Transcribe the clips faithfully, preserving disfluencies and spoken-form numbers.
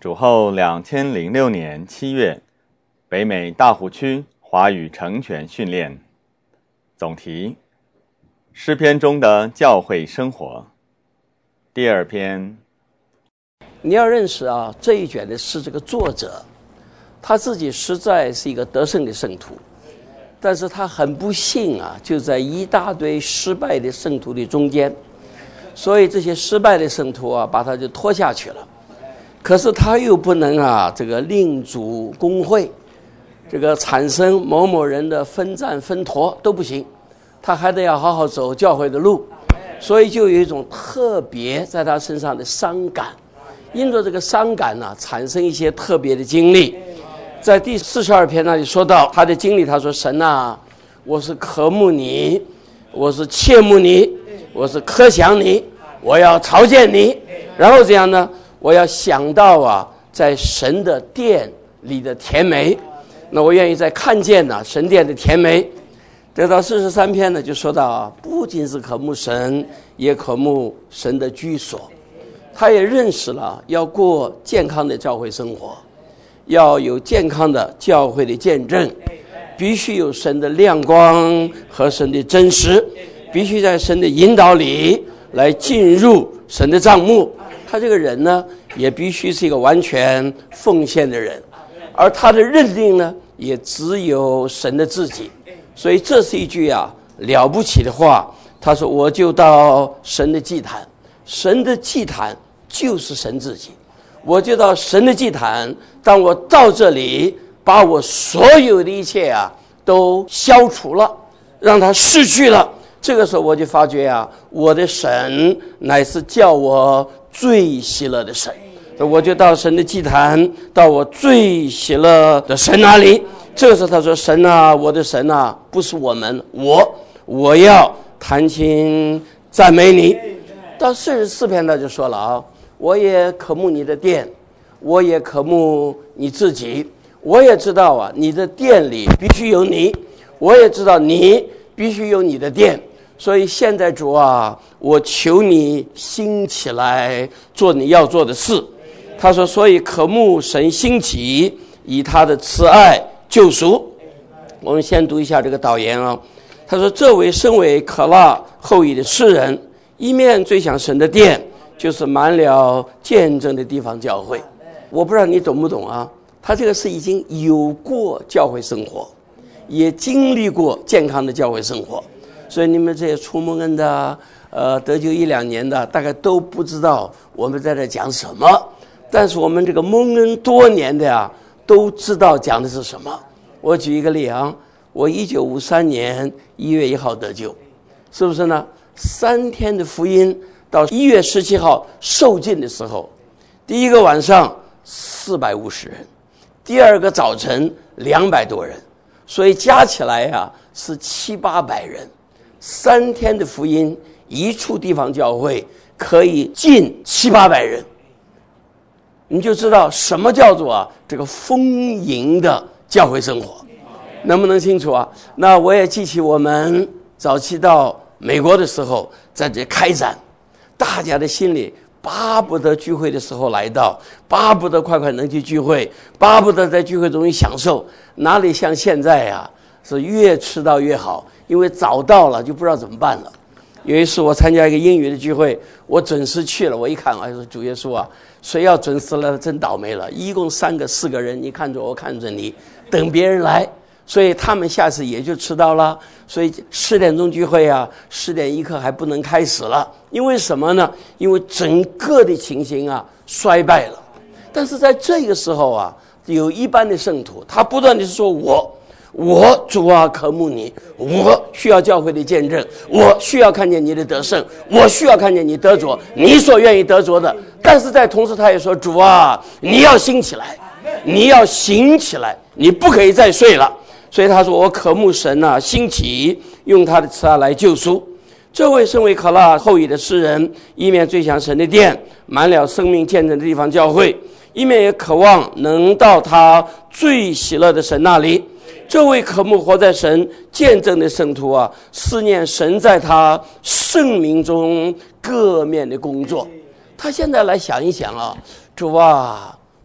主后两千零六年七月，北美大湖区华语成全训练。总题：诗篇中的教会生活。第二篇。 你要认识啊，这一卷的诗这个作者，他自己实在是一个得胜的圣徒，但是他很不幸啊，就在一大堆失败的圣徒的中间，所以这些失败的圣徒啊，把他就拖下去了。可是他又不能啊，这个另组工会，这个产生某某人的分站分坨都不行，他还得要好好走教会的路，所以就有一种特别在他身上的伤感，因着这个伤感呢、啊，产生一些特别的经历。在第四十二篇那里说到他的经历，他说：神啊，我是渴慕你，我是切慕你，我是渴想你，我要朝见你。然后这样呢，我要想到啊，在神的殿里的甜美，那我愿意再看见呢、啊、神殿的甜美。得到四十三篇呢，就说到啊，不仅是渴慕神，也渴慕神的居所。他也认识了要过健康的教会生活，要有健康的教会的见证，必须有神的亮光和神的真实，必须在神的引导里来进入神的帐幕。他这个人呢，也必须是一个完全奉献的人，而他的认定呢，也只有神的自己。所以这是一句啊了不起的话。他说：我就到神的祭坛，神的祭坛就是神自己，我就到神的祭坛。当我到这里，把我所有的一切啊都消除了，让它逝去了，这个时候我就发觉啊，我的神乃是叫我最喜乐的神。我就到神的祭坛，到我最喜乐的神那里。这个时候他说：神啊，我的神啊，不是我们，我我要弹琴赞美你。到四十四篇他就说了啊，我也渴慕你的殿，我也渴慕你自己。我也知道啊，你的殿里必须有你，我也知道你必须有你的殿。所以现在主啊，我求你兴起来做你要做的事。他说：所以渴慕神兴起，以他的慈爱救赎。我们先读一下这个导言啊。他说：这位身为可拉后裔的诗人，一面最想神的殿，就是满了见证的地方教会。我不知道你懂不懂啊？他这个是已经有过教会生活，也经历过健康的教会生活。所以你们这些出蒙恩的呃得救一两年的，大概都不知道我们在这讲什么。但是我们这个蒙恩多年的呀，都知道讲的是什么。我举一个例啊，我一九五三年一月一号得救，是不是呢？三天的福音到一月十七号受尽的时候，第一个晚上四百五十人，第二个早晨两百多人，所以加起来呀、啊、是七八百人。三天的福音，一处地方教会可以进七八百人。你就知道什么叫做啊这个丰盈的教会生活，能不能清楚啊？那我也记起我们早期到美国的时候，在这开展，大家的心里巴不得聚会的时候来到，巴不得快快能去聚会，巴不得在聚会中享受。哪里像现在啊，是越迟到越好，因为早到了就不知道怎么办了。有一次我参加一个英语的聚会，我准时去了，我一看，哎，说主耶稣啊，谁要准时了真倒霉了，一共三个四个人，你看着我看着你，等别人来，所以他们下次也就迟到了。所以十点钟聚会啊，十点一刻还不能开始了。因为什么呢？因为整个的情形啊衰败了。但是在这个时候啊，有一般的圣徒，他不断的说我我主啊渴慕你，我需要教会的见证，我需要看见你的得胜，我需要看见你得着你所愿意得着的。但是在同时他也说，主啊，你要兴起来，你要行起来，你不可以再睡了。所以他说，我渴慕神啊兴起，用他的慈爱来救赎。这位身为可拉后裔的诗人，一面追想神的殿，满了生命见证的地方教会，一面也渴望能到他最喜乐的神那里。这位渴慕活在神见证的圣徒啊，思念神在他生命中各面的工作。他现在来想一想啊，主啊，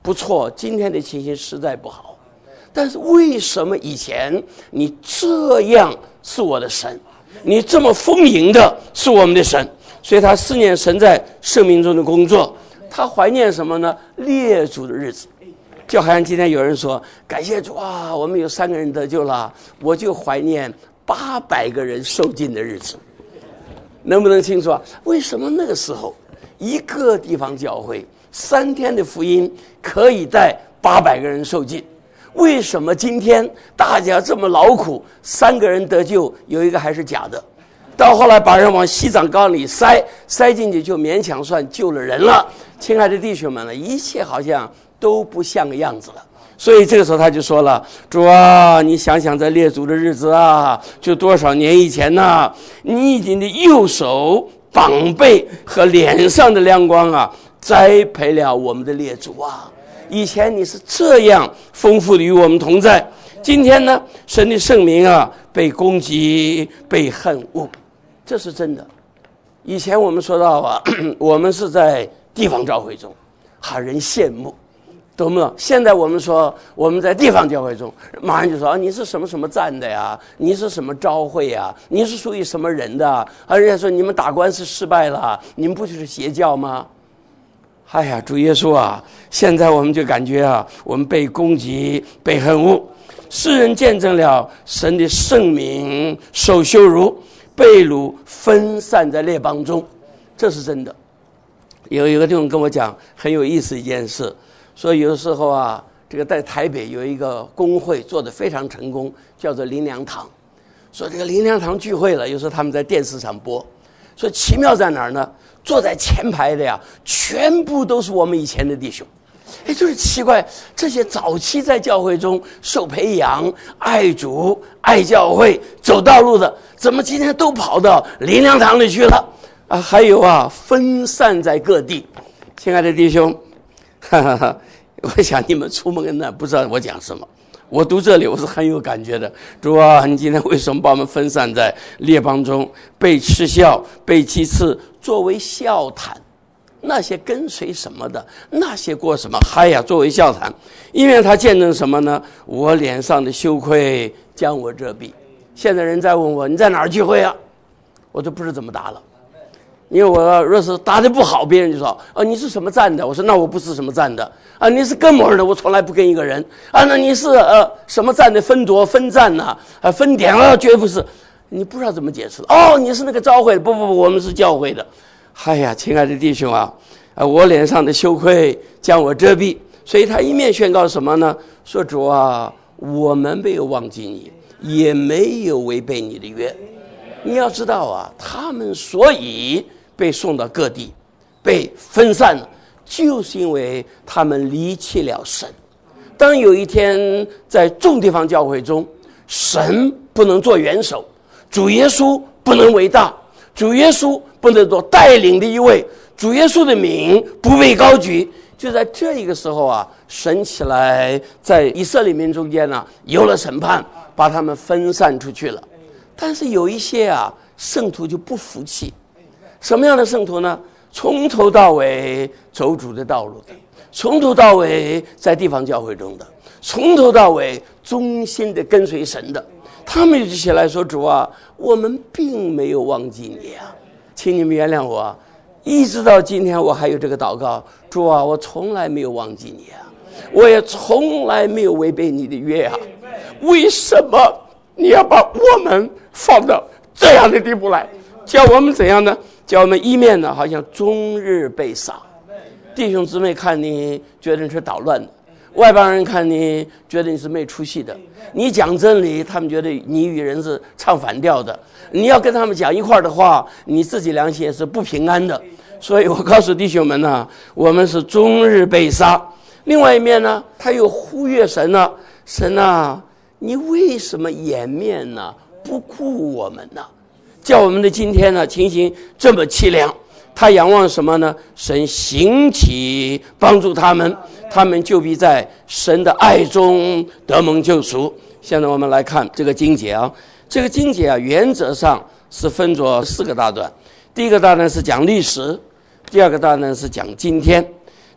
不错，今天的情形实在不好，但是为什么以前你这样是我的神，你这么丰盈的是我们的神？所以他思念神在生命中的工作，他怀念什么呢？列祖的日子。就好像今天有人说感谢主啊，我们有三个人得救了，我就怀念八百个人受尽的日子。能不能清楚啊？为什么那个时候一个地方教会三天的福音可以带八百个人受尽？为什么今天大家这么劳苦，三个人得救，有一个还是假的？到后来把人往西藏缸里塞，塞进去就勉强算救了人了。亲爱的弟兄们呢，一切好像都不像个样子了。所以这个时候他就说了，主啊，你想想在列祖的日子啊，就多少年以前啊，你以你的右手膀背和脸上的亮光啊，栽培了我们的列祖啊。以前你是这样丰富的与我们同在，今天呢，神的圣名啊被攻击，被恨恶，这是真的。以前我们说到啊，我们是在地方教会中，好人羡慕，懂不懂？现在我们说我们在地方教会中，马上就说啊，你是什么什么站的呀？你是什么召会呀？你是属于什么人的？啊，人家说你们打官司失败了，你们不就是邪教吗？哎呀，主耶稣啊，现在我们就感觉啊，我们被攻击，被恨恶。世人见证了神的圣名受羞辱，被掳分散在列邦中，这是真的。有一个弟兄跟我讲很有意思一件事，说有的时候啊，这个在台北有一个工会做得非常成功，叫做灵粮堂。说这个灵粮堂聚会了，有时候他们在电视上播。说奇妙在哪儿呢？坐在前排的呀，全部都是我们以前的弟兄。哎，就是奇怪，这些早期在教会中受培养、爱主、爱教会、走道路的，怎么今天都跑到灵粮堂里去了？啊，还有啊，分散在各地。亲爱的弟兄，哈哈哈，我想你们出门呢，不知道我讲什么。我读这里我是很有感觉的。主啊，你今天为什么把我们分散在列邦中，被嗤笑，被讥刺，作为笑谈？那些跟随什么的，那些过什么嗨呀，作为笑谈。因为他见证什么呢？我脸上的羞愧将我遮蔽。现在人在问我你在哪儿聚会啊，我就不知怎么答了。因为我若是答得不好，别人就说啊，你是什么站的？我说那我不是什么站的啊。你是跟某人的，我从来不跟一个人啊。那你是呃什么站的？分舵分站呐、啊，分点了，绝不是。你不知道怎么解释哦，你是那个教会的？不不不，我们是教会的。哎呀，亲爱的弟兄啊，啊，我脸上的羞愧将我遮蔽。所以他一面宣告什么呢？说主啊，我们没有忘记你，也没有违背你的约。你要知道啊，他们所以被送到各地，被分散了，就是因为他们离弃了神。当有一天在众地方教会中，神不能做元首，主耶稣不能为大，主耶稣不能做带领的一位，主耶稣的名不被高举，就在这一个时候啊，神起来在以色列民中间呢、啊、有了审判，把他们分散出去了。但是有一些啊圣徒就不服气。什么样的圣徒呢？从头到尾走主的道路的，从头到尾在地方教会中的，从头到尾忠心的跟随神的，他们就起来说，主啊，我们并没有忘记你啊，请你们原谅我啊。一直到今天我还有这个祷告，主啊，我从来没有忘记你啊，我也从来没有违背你的约啊，为什么你要把我们放到这样的地步来，叫我们怎样呢？叫我们一面呢好像终日被杀，弟兄姊妹看你觉得你是捣乱的，外邦人看你觉得你是没出息的，你讲真理他们觉得你与人是唱反调的，你要跟他们讲一块的话，你自己良心也是不平安的。所以我告诉弟兄们呢，我们是终日被杀。另外一面呢，他又呼吁神呢，神啊，你为什么掩面呢？不顾我们呢？叫我们的今天呢情形这么凄凉，他仰望什么呢？神兴起帮助他们，他们就必在神的爱中得蒙救赎。现在我们来看这个经节啊，这个经节啊原则上是分作四个大段。第一个大段是讲历史，第二个大段是讲今天，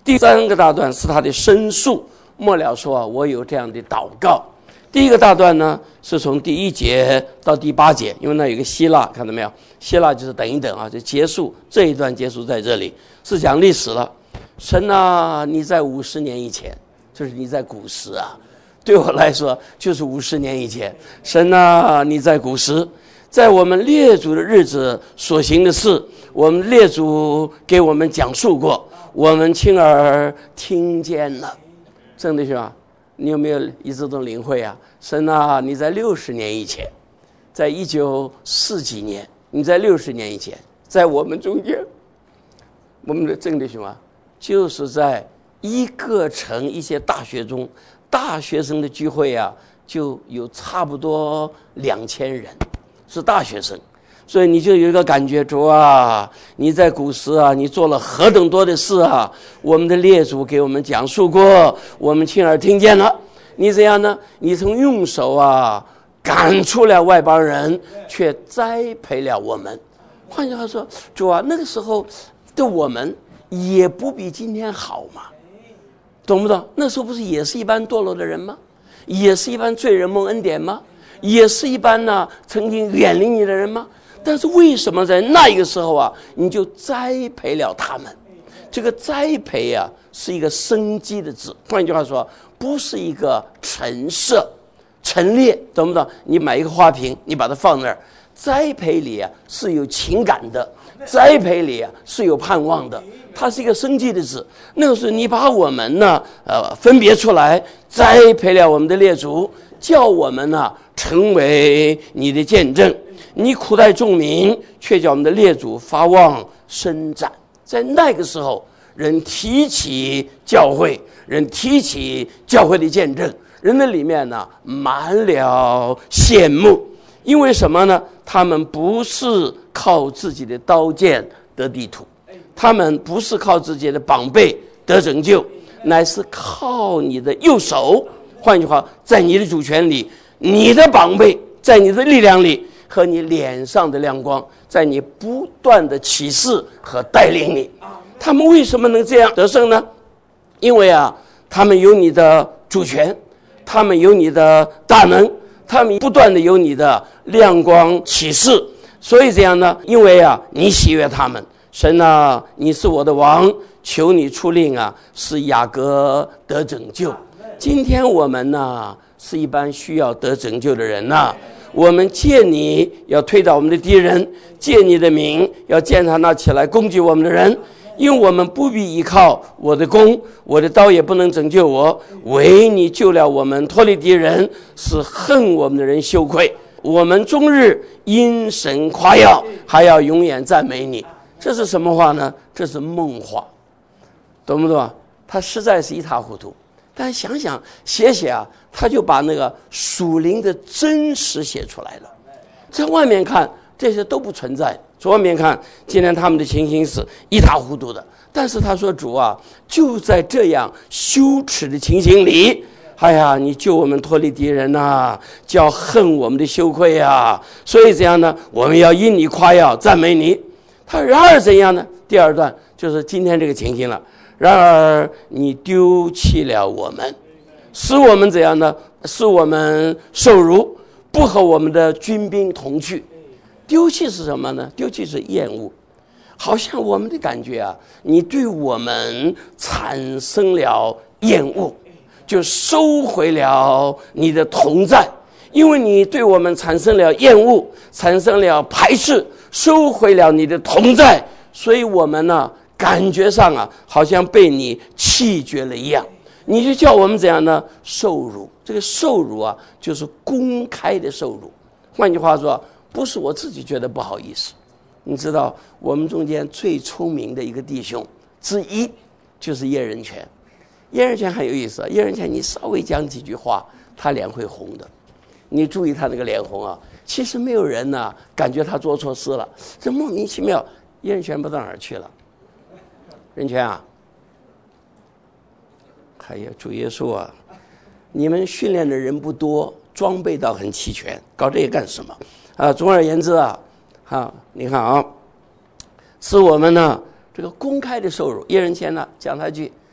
第三个大段是他的申诉，末了说我有这样的祷告。第一个大段呢是从第一节到第八节，因为那有个希腊，看到没有？希腊就是等一等啊，就结束这一段，结束在这里是讲历史了。神啊，你在五十年以前，就是你在古时啊，对我来说就是五十年以前。神啊，你在古时，在我们列祖的日子所行的事，我们列祖给我们讲述过，我们亲耳听见了。真的是吧？你有没有一直都领会啊？神啊，你在六十年以前，在一九四几年，你在六十年以前，在我们中间，我们的真的是吗？就是在一个城一些大学中，大学生的聚会啊，就有差不多两千人，是大学生。所以你就有一个感觉，主啊，你在古时啊，你做了何等多的事啊！我们的列祖给我们讲述过，我们亲耳听见了。你怎样呢？你曾用手啊赶出了外邦人，却栽培了我们。换句话说，主啊，那个时候的我们也不比今天好嘛，懂不懂？那时候不是也是一般堕落的人吗？也是一般罪人蒙恩典吗？也是一般呢曾经远离你的人吗？但是为什么在那一个时候啊，你就栽培了他们？这个栽培啊，是一个生机的字。换句话说，不是一个陈设、陈列，懂不懂？你买一个花瓶，你把它放那儿，栽培里啊是有情感的，栽培里啊是有盼望的，它是一个生机的字。那个时候你把我们呢，呃，分别出来，栽培了我们的列祖，叫我们呢成为你的见证。你苦待众民，却叫我们的列祖发旺伸展。在那个时候，人提起教会，人提起教会的见证，人的里面呢满了羡慕。因为什么呢？他们不是靠自己的刀剑得地土，他们不是靠自己的膀臂得拯救，乃是靠你的右手。换句话，在你的主权里，你的膀臂在你的力量里，和你脸上的亮光，在你不断的启示和带领你。他们为什么能这样得胜呢？因为啊，他们有你的主权，他们有你的大能，他们不断的有你的亮光启示。所以这样呢，因为啊，你喜悦他们。神啊，你是我的王，求你出令啊，使雅各得拯救。今天我们呢，是一般需要得拯救的人呐、啊。我们借你要推倒我们的敌人，借你的名要践踏那起来攻击我们的人。因为我们不必依靠我的弓，我的刀也不能拯救我，唯你救了我们脱离敌人，使恨我们的人羞愧。我们终日因神夸耀，还要永远赞美你。这是什么话呢？这是梦话，懂不懂？他实在是一塌糊涂。但想想写写啊，他就把那个属灵的真实写出来了。在外面看这些都不存在，从外面看今天他们的情形是一塌糊涂的。但是他说，主啊，就在这样羞耻的情形里，哎呀，你救我们脱离敌人啊，叫恨我们的羞愧啊。所以这样呢，我们要因你夸耀赞美你。他然而怎样呢？第二段就是今天这个情形了。然而你丢弃了我们，使我们怎样呢？使我们受辱，不和我们的军兵同去。丢弃是什么呢？丢弃是厌恶，好像我们的感觉啊，你对我们产生了厌恶，就收回了你的同在。因为你对我们产生了厌恶，产生了排斥，收回了你的同在，所以我们呢，感觉上啊，好像被你弃绝了一样。你就叫我们怎样呢？受辱。这个受辱啊，就是公开的受辱。换句话说，不是我自己觉得不好意思。你知道，我们中间最聪明的一个弟兄之一，就是叶仁全。叶仁全很有意思，叶仁全你稍微讲几句话，他脸会红的。你注意他那个脸红啊，其实没有人呢、啊、感觉他做错事了，这莫名其妙。叶仁全不知道哪儿去了。仁全啊，哎呀，主耶稣啊，你们训练的人不多，装备倒很齐全，搞这些干什么啊？总而言之啊，啊，你看啊，是我们呢这个公开的受辱。叶仁谦呢讲他一句，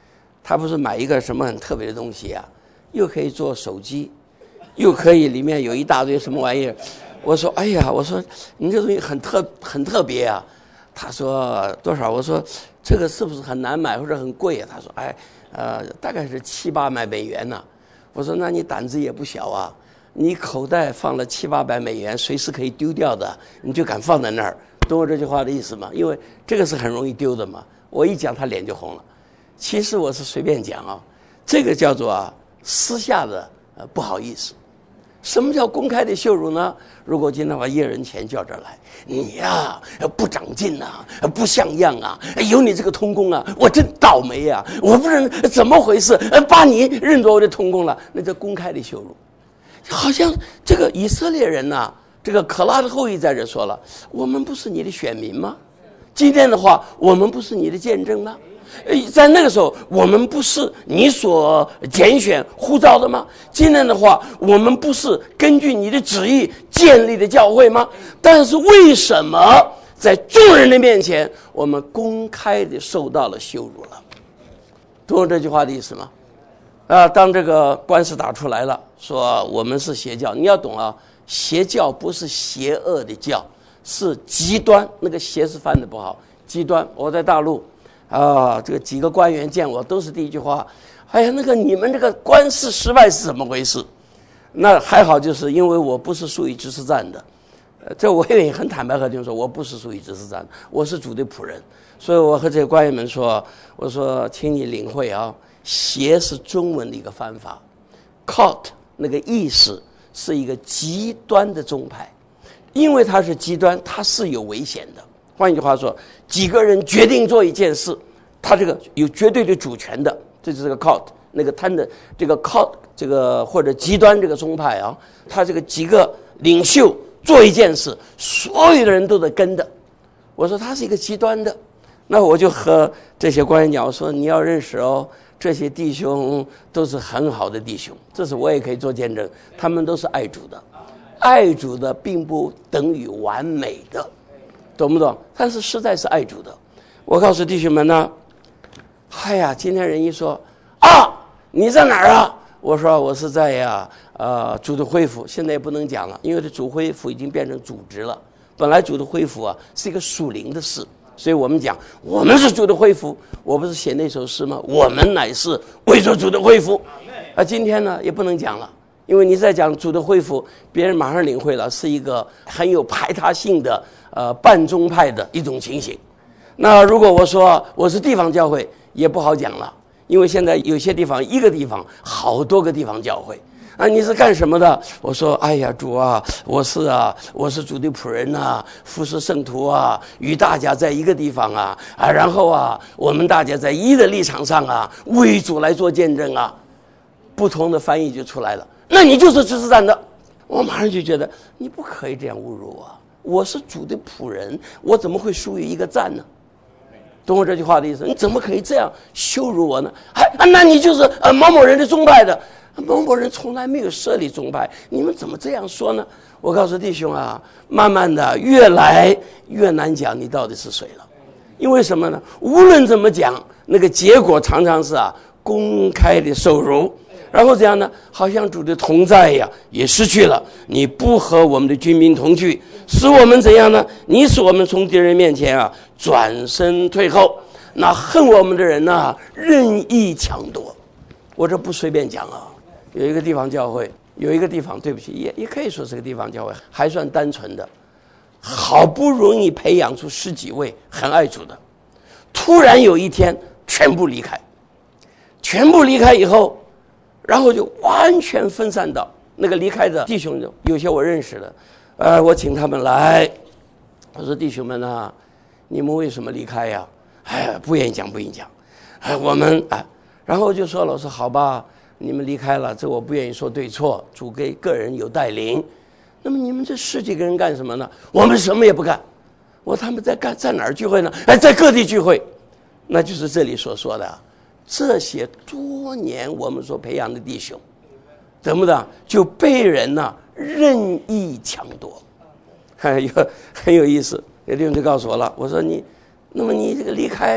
他不是买一个什么很特别的东西啊，又可以做手机，又可以里面有一大堆什么玩意儿。我说哎呀，我说你这东西很特很特别啊。他说多少？我说这个是不是很难买或者很贵啊？他说哎呃大概是七八百美元呢、啊。我说那你胆子也不小啊，你口袋放了七八百美元，随时可以丢掉的，你就敢放在那儿，懂我这句话的意思吗？因为这个是很容易丢的嘛。我一讲他脸就红了。其实我是随便讲啊，这个叫做啊私下的呃不好意思。什么叫公开的羞辱呢？如果今天把一人钱叫这儿来，你呀、啊、不长进啊，不像样啊，有你这个童工啊，我真倒霉啊！我不认怎么回事，把你认作我的童工了，那叫公开的羞辱。好像这个以色列人呐、啊，这个可拉的后裔在这说了，我们不是你的选民吗？今天的话，我们不是你的见证吗？在那个时候，我们不是你所拣选呼召的吗？今天的话，我们不是根据你的旨意建立的教会吗？但是为什么在众人的面前，我们公开的受到了羞辱了？懂我这句话的意思吗？啊，当这个官司打出来了，说我们是邪教，你要懂啊，邪教不是邪恶的教，是极端，那个邪是翻的不好，极端。我在大陆。啊，这个几个官员见我都是第一句话，哎呀，那个你们这个官司失败是怎么回事？那还好，就是因为我不是属于知识站的，呃，这我也很坦白和你们说，我不是属于知识站的，我是主的仆人，所以我和这些官员们说，我说，请你领会啊，邪是中文的一个翻法 ，cult 那个意思是一个极端的宗派，因为它是极端，它是有危险的。换句话说，几个人决定做一件事，他这个有绝对的主权的，这就是个 cult， 那个他的这个 cult 这个或者极端这个宗派啊，他这个几个领袖做一件事，所有的人都得跟的。我说他是一个极端的，那我就和这些官员讲，我说你要认识哦，这些弟兄都是很好的弟兄，这是我也可以做见证，他们都是爱主的，爱主的并不等于完美的。懂不懂？但是实在是爱主的。我告诉弟兄们呢，哎呀，今天人一说啊，你在哪儿啊？我说我是在呀，呃，主的恢复，现在也不能讲了，因为这主恢复已经变成组织了。本来主的恢复啊是一个属灵的事，所以我们讲我们是主的恢复。我不是写那首诗吗？我们乃是为着主的恢复。啊，今天呢也不能讲了。因为你在讲主的恢复，别人马上领会了，是一个很有排他性的呃半宗派的一种情形。那如果我说我是地方教会，也不好讲了，因为现在有些地方一个地方好多个地方教会啊，你是干什么的？我说哎呀主啊，我是啊，我是主的仆人啊，服侍圣徒啊，与大家在一个地方啊啊，然后啊，我们大家在一的立场上啊，为主来做见证啊，不同的翻译就出来了。那你就是知识站的，我马上就觉得你不可以这样侮辱我，我是主的仆人，我怎么会属于一个站呢？懂我这句话的意思？你怎么可以这样羞辱我呢？哎，那你就是呃某某人的宗派的，某某人从来没有设立宗派，你们怎么这样说呢？我告诉弟兄啊，慢慢的越来越难讲你到底是谁了，因为什么呢？无论怎么讲，那个结果常常是啊公开的受辱。然后怎样呢？好像主的同在呀也失去了，你不和我们的军兵同去，使我们怎样呢？你使我们从敌人面前啊转身退后，那恨我们的人呢、啊、任意抢夺。我这不随便讲啊，有一个地方教会，有一个地方对不起，也也可以说是个地方教会，还算单纯的，好不容易培养出十几位很爱主的，突然有一天全部离开，全部离开以后，然后就完全分散到那个离开的弟兄中，有些我认识的，呃，我请他们来，我说弟兄们啊，你们为什么离开呀？哎，不愿意讲，不愿意讲，哎，我们哎，然后就说了，我说好吧，你们离开了，这我不愿意说对错，主给个人有带领。那么你们这十几个人干什么呢？我们什么也不干。我说他们在干在哪儿聚会呢？哎，在各地聚会，那就是这里所说的。这些多年我们所培养的弟兄，怎么的就被人呢、啊、任意抢夺，很有很有意思。有弟兄就告诉我了，我说你，那么你这个离开，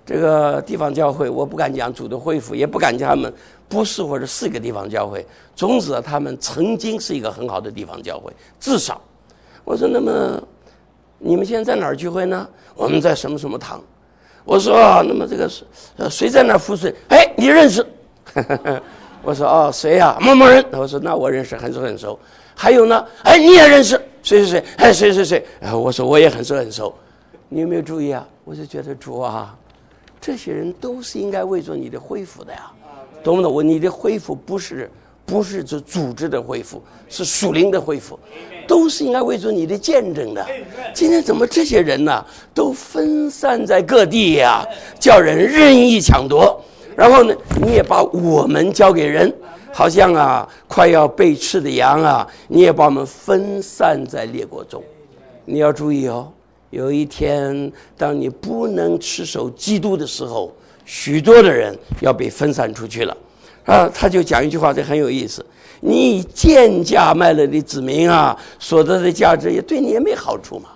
这个地方教会，我不敢讲主的恢复，也不敢讲他们不是或者是个地方教会，总之他们曾经是一个很好的地方教会，至少。我说那么你们现在在哪儿聚会呢？我们在什么什么堂。我说啊，那么这个呃谁在那儿服侍？哎，你认识？我说哦，谁呀、啊？某某人。我说那我认识，很熟很熟。还有呢？哎，你也认识？谁谁谁？哎，谁谁谁？然后我说我也很熟很熟。你有没有注意啊？我就觉得主啊，这些人都是应该为着你的恢复的呀，懂不懂？我你的恢复不是不是这组织的恢复，是属灵的恢复，都是应该为着你的见证的。今天怎么这些人呢、啊，都分散在各地呀、啊，叫人任意抢夺。然后呢，你也把我们交给人，好像啊快要被吃的羊啊，你也把我们分散在列国中。你要注意哦，有一天当你不能持守基督的时候，许多的人要被分散出去了啊。他就讲一句话，这很有意思，你以贱价卖了的子民啊，所得的价值也对你也没好处嘛。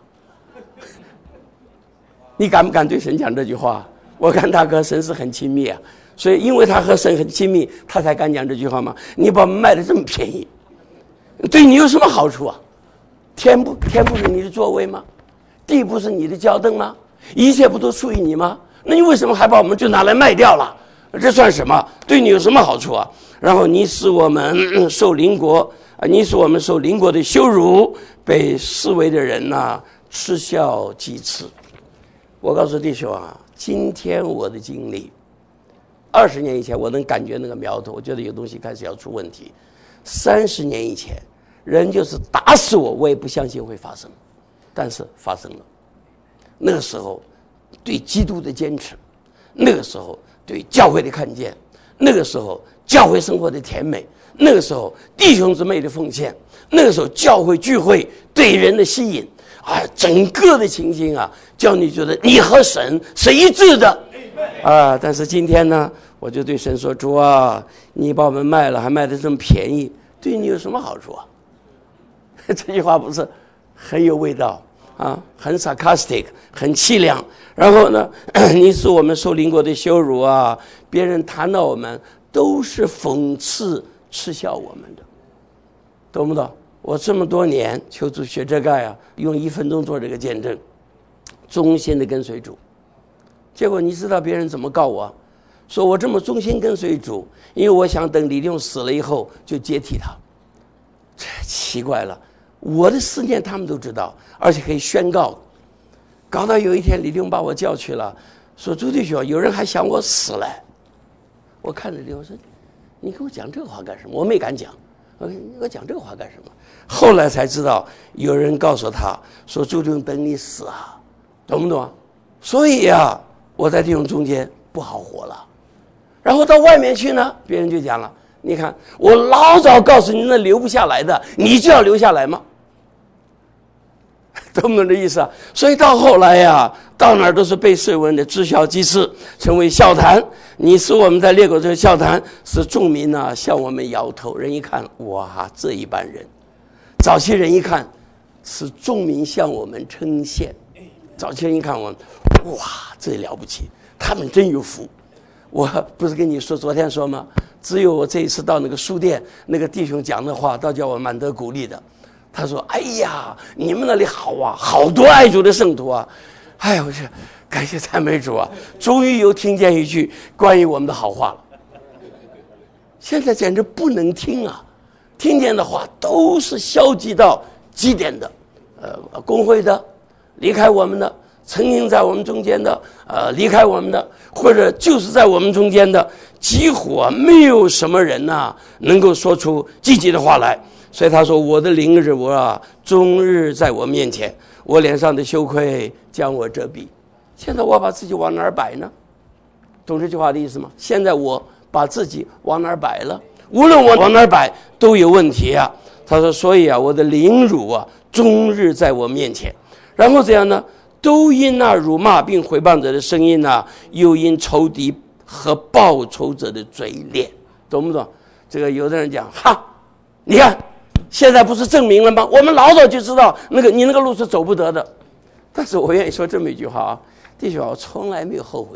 你敢不敢对神讲这句话？我看他和神是很亲密啊，所以因为他和神很亲密，他才敢讲这句话嘛。你把我们卖的这么便宜，对你有什么好处啊？天不天不是你的座位吗？地不是你的脚凳吗？一切不都属于你吗？那你为什么还把我们就拿来卖掉了？这算什么？对你有什么好处啊？然后你使我们、嗯、受邻国啊，你使我们受邻国的羞辱，被四围的人呐、啊、嗤笑讥刺。我告诉弟兄啊，今天我的经历，二十年以前我能感觉那个苗头，我觉得有东西开始要出问题。三十年以前，人就是打死我，我也不相信会发生，但是发生了。那个时候，对基督的坚持，那个时候对教会的看见，那个时候教会生活的甜美，那个时候弟兄姊妹的奉献，那个时候教会聚会对人的吸引。啊，整个的情形啊，叫你觉得你和神是一致的啊。但是今天呢，我就对神说：“主啊，你把我们卖了，还卖得这么便宜，对你有什么好处啊？”这句话不是很有味道啊，很 sarcastic， 很凄凉。然后呢，你使我们受邻国的羞辱啊，别人谈到我们都是讽刺、嗤笑我们的，懂不懂？我这么多年求主学这个啊，用一分钟做这个见证，忠心的跟随主。结果你知道别人怎么告我？说我这么忠心跟随主，因为我想等李定死了以后就接替他。这奇怪了，我的思念他们都知道，而且可以宣告。搞到有一天李定把我叫去了，说朱弟兄，有人还想我死了。我看着李定说，你跟我讲这个话干什么？我没敢讲。我我讲这个话干什么？后来才知道，有人告诉他说：“朱弟兄等你死啊，懂不懂啊？”所以啊，我在弟兄中间不好活了。然后到外面去呢，别人就讲了：“你看，我老早告诉你，那留不下来的，你就要留下来吗？”懂不懂这意思啊？所以到后来呀、啊，到哪儿都是被世人的知晓讥刺，成为笑谈。你是我们在列国这个笑谈，使众民呢、啊、向我们摇头。人一看，哇，这一般人。早期人一看，使众民向我们称羡。早期人一看我们，哇，这了不起，他们真有福。我不是跟你说昨天说吗？只有我这一次到那个书店，那个弟兄讲的话，倒叫我蛮得鼓励的。他说：“哎呀，你们那里好啊，好多爱主的圣徒啊！哎，我说感谢赞美主啊，终于又听见一句关于我们的好话了。现在简直不能听啊，听见的话都是消极到极点的，呃，工会的，离开我们的，曾经在我们中间的，呃，离开我们的，或者就是在我们中间的，几乎啊没有什么人呐、啊、能够说出积极的话来。”所以他说：“我的灵日我啊，终日在我面前，我脸上的羞愧将我遮蔽。现在我把自己往哪儿摆呢？懂这句话的意思吗？现在我把自己往哪儿摆了？无论我往哪儿摆都有问题啊。”他说：“所以啊，我的凌辱啊，终日在我面前。然后怎样呢？都因那辱骂并毁谤者的声音呢、啊，又因仇敌和报仇者的嘴脸，懂不懂？这个有的人讲哈，你看。”现在不是证明了吗？我们老早就知道那个你那个路是走不得的。但是我愿意说这么一句话啊，弟兄，我从来没有后悔过。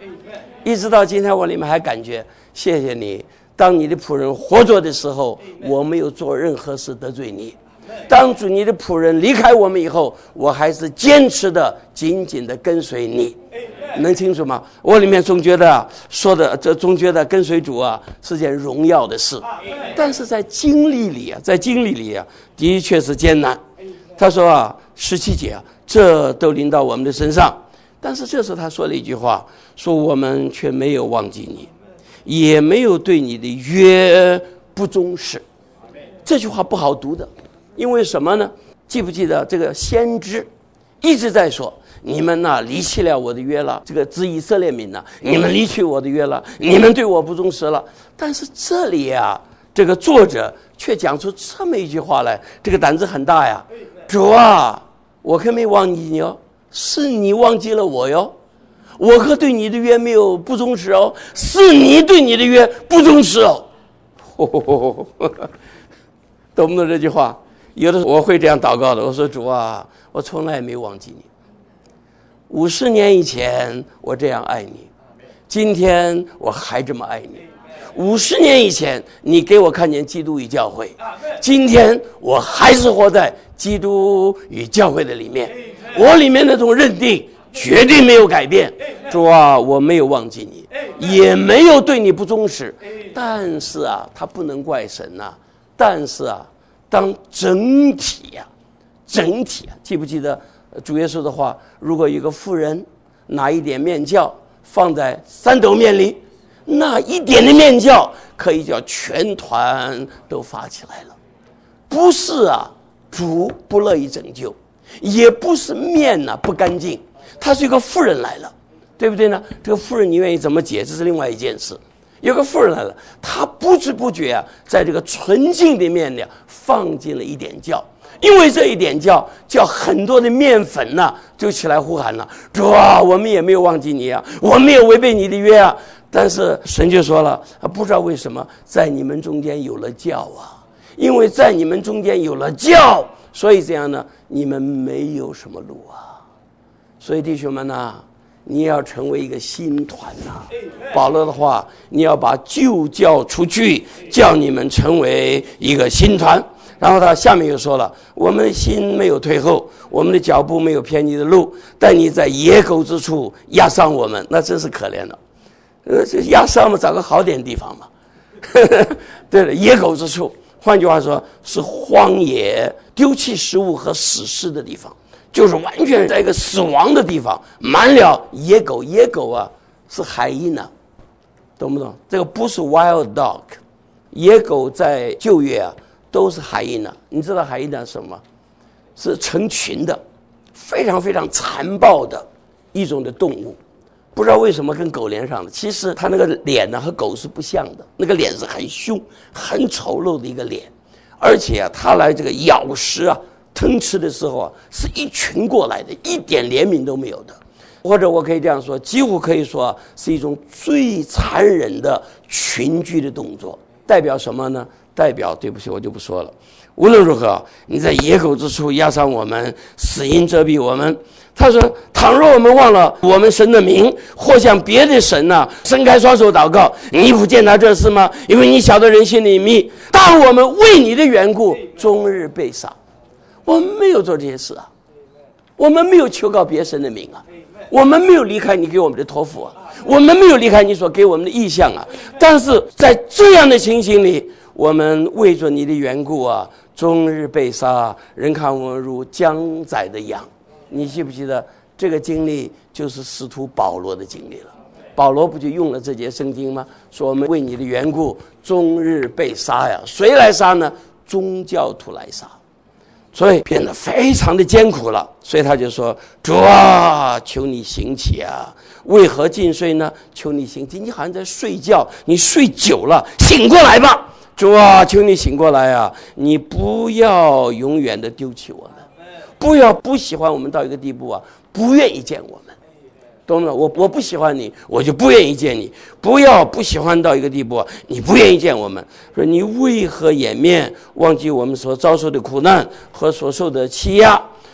一直到今天我里面还感觉谢谢你，当你的仆人活着的时候，我没有做任何事得罪你，当主你的仆人离开我们以后，我还是坚持的紧紧的跟随你。能清楚吗？我里面总觉得啊，说的这总觉得跟随主啊是件荣耀的事，但是在经历里啊，在经历里啊，的确是艰难。他说啊，十七节啊，这都临到我们的身上。但是这时候他说了一句话，说我们却没有忘记你，也没有对你的约不忠实。这句话不好读的，因为什么呢？记不记得这个先知一直在说，你们呐、啊、离弃了我的约了，这个指以色列民呐、啊，你们离弃我的约了，你们对我不忠实了。但是这里啊，这个作者却讲出这么一句话来，这个胆子很大呀。主啊，我可没忘记你哦，是你忘记了我哟。我可对你的约没有不忠实哦，是你对你的约不忠实哦。呵呵呵呵呵，懂不懂这句话？有的时候我会这样祷告的，我说主啊，我从来没忘记你。五十年以前我这样爱你，今天我还这么爱你。五十年以前你给我看见基督与教会，今天我还是活在基督与教会的里面，我里面那种认定绝对没有改变。主啊，我没有忘记你，也没有对你不忠实，但是啊，他不能怪神呐、啊。但是啊，当整体啊，整体啊，记不记得主耶稣的话？如果一个妇人拿一点面酵放在三斗面里，那一点的面酵可以叫全团都发起来了。不是啊，主不乐意拯救，也不是面呢、啊、不干净，他是一个妇人来了，对不对呢？这个妇人你愿意怎么解，这是另外一件事。有个妇人来了，她不知不觉啊，在这个纯净的面里放进了一点酵，因为这一点酵叫很多的面粉呢、啊、就起来呼喊了，主啊，我们也没有忘记你啊，我没有违背你的约啊。但是神就说了，不知道为什么在你们中间有了酵啊，因为在你们中间有了酵，所以这样呢，你们没有什么路啊。所以弟兄们呢，你要成为一个新团呐、啊。保罗的话，你要把旧教除去，叫你们成为一个新团。然后他下面又说了，我们的心没有退后，我们的脚步没有偏离的路，但你在野狗之处压伤我们，那真是可怜了。呃，这压伤嘛，找个好点地方嘛。对了，野狗之处，换句话说，是荒野、丢弃食物和死尸的地方，就是完全在一个死亡的地方，满了野狗。野狗啊，是海鹰啊，懂不懂？这个不是 wild dog， 野狗在旧约啊都是海鹰啊。你知道海鹰是什么？是成群的，非常非常残暴的一种的动物。不知道为什么跟狗连上了，其实它那个脸呢和狗是不像的，那个脸是很凶、很丑陋的一个脸，而且啊，它来这个咬食啊、吞吃的时候啊，是一群过来的，一点怜悯都没有的。或者我可以这样说，几乎可以说是一种最残忍的群居的动作。代表什么呢？代表，对不起，我就不说了。无论如何，你在野狗之处压伤我们，死荫遮蔽我们。他说，倘若我们忘了我们神的名，或向别的神啊伸开双手祷告，你不见他这事吗？因为你晓得人心里秘，当我们为你的缘故终日被杀。我们没有做这些事啊，我们没有求告别神的名啊，我们没有离开你给我们的托付啊，我们没有离开你所给我们的意向啊。但是在这样的情形里，我们为着你的缘故啊，终日被杀，人看我们如将宰的羊。你记不记得这个经历就是使徒保罗的经历了？保罗不就用了这节圣经吗？说我们为你的缘故终日被杀呀。谁来杀呢？宗教徒来杀，所以变得非常的艰苦了。所以他就说，主啊，求你醒起啊。为何尽睡呢？求你醒起。你好像在睡觉，你睡久了，醒过来吧。主啊，求你醒过来啊，你不要永远的丢弃我们，不要不喜欢我们到一个地步啊，不愿意见我们，懂吗？我我不喜欢你，我就不愿意见你。不要不喜欢到一个地步啊，你不愿意见我们。说你为何掩面忘记我们所遭受的苦难和所受的欺压？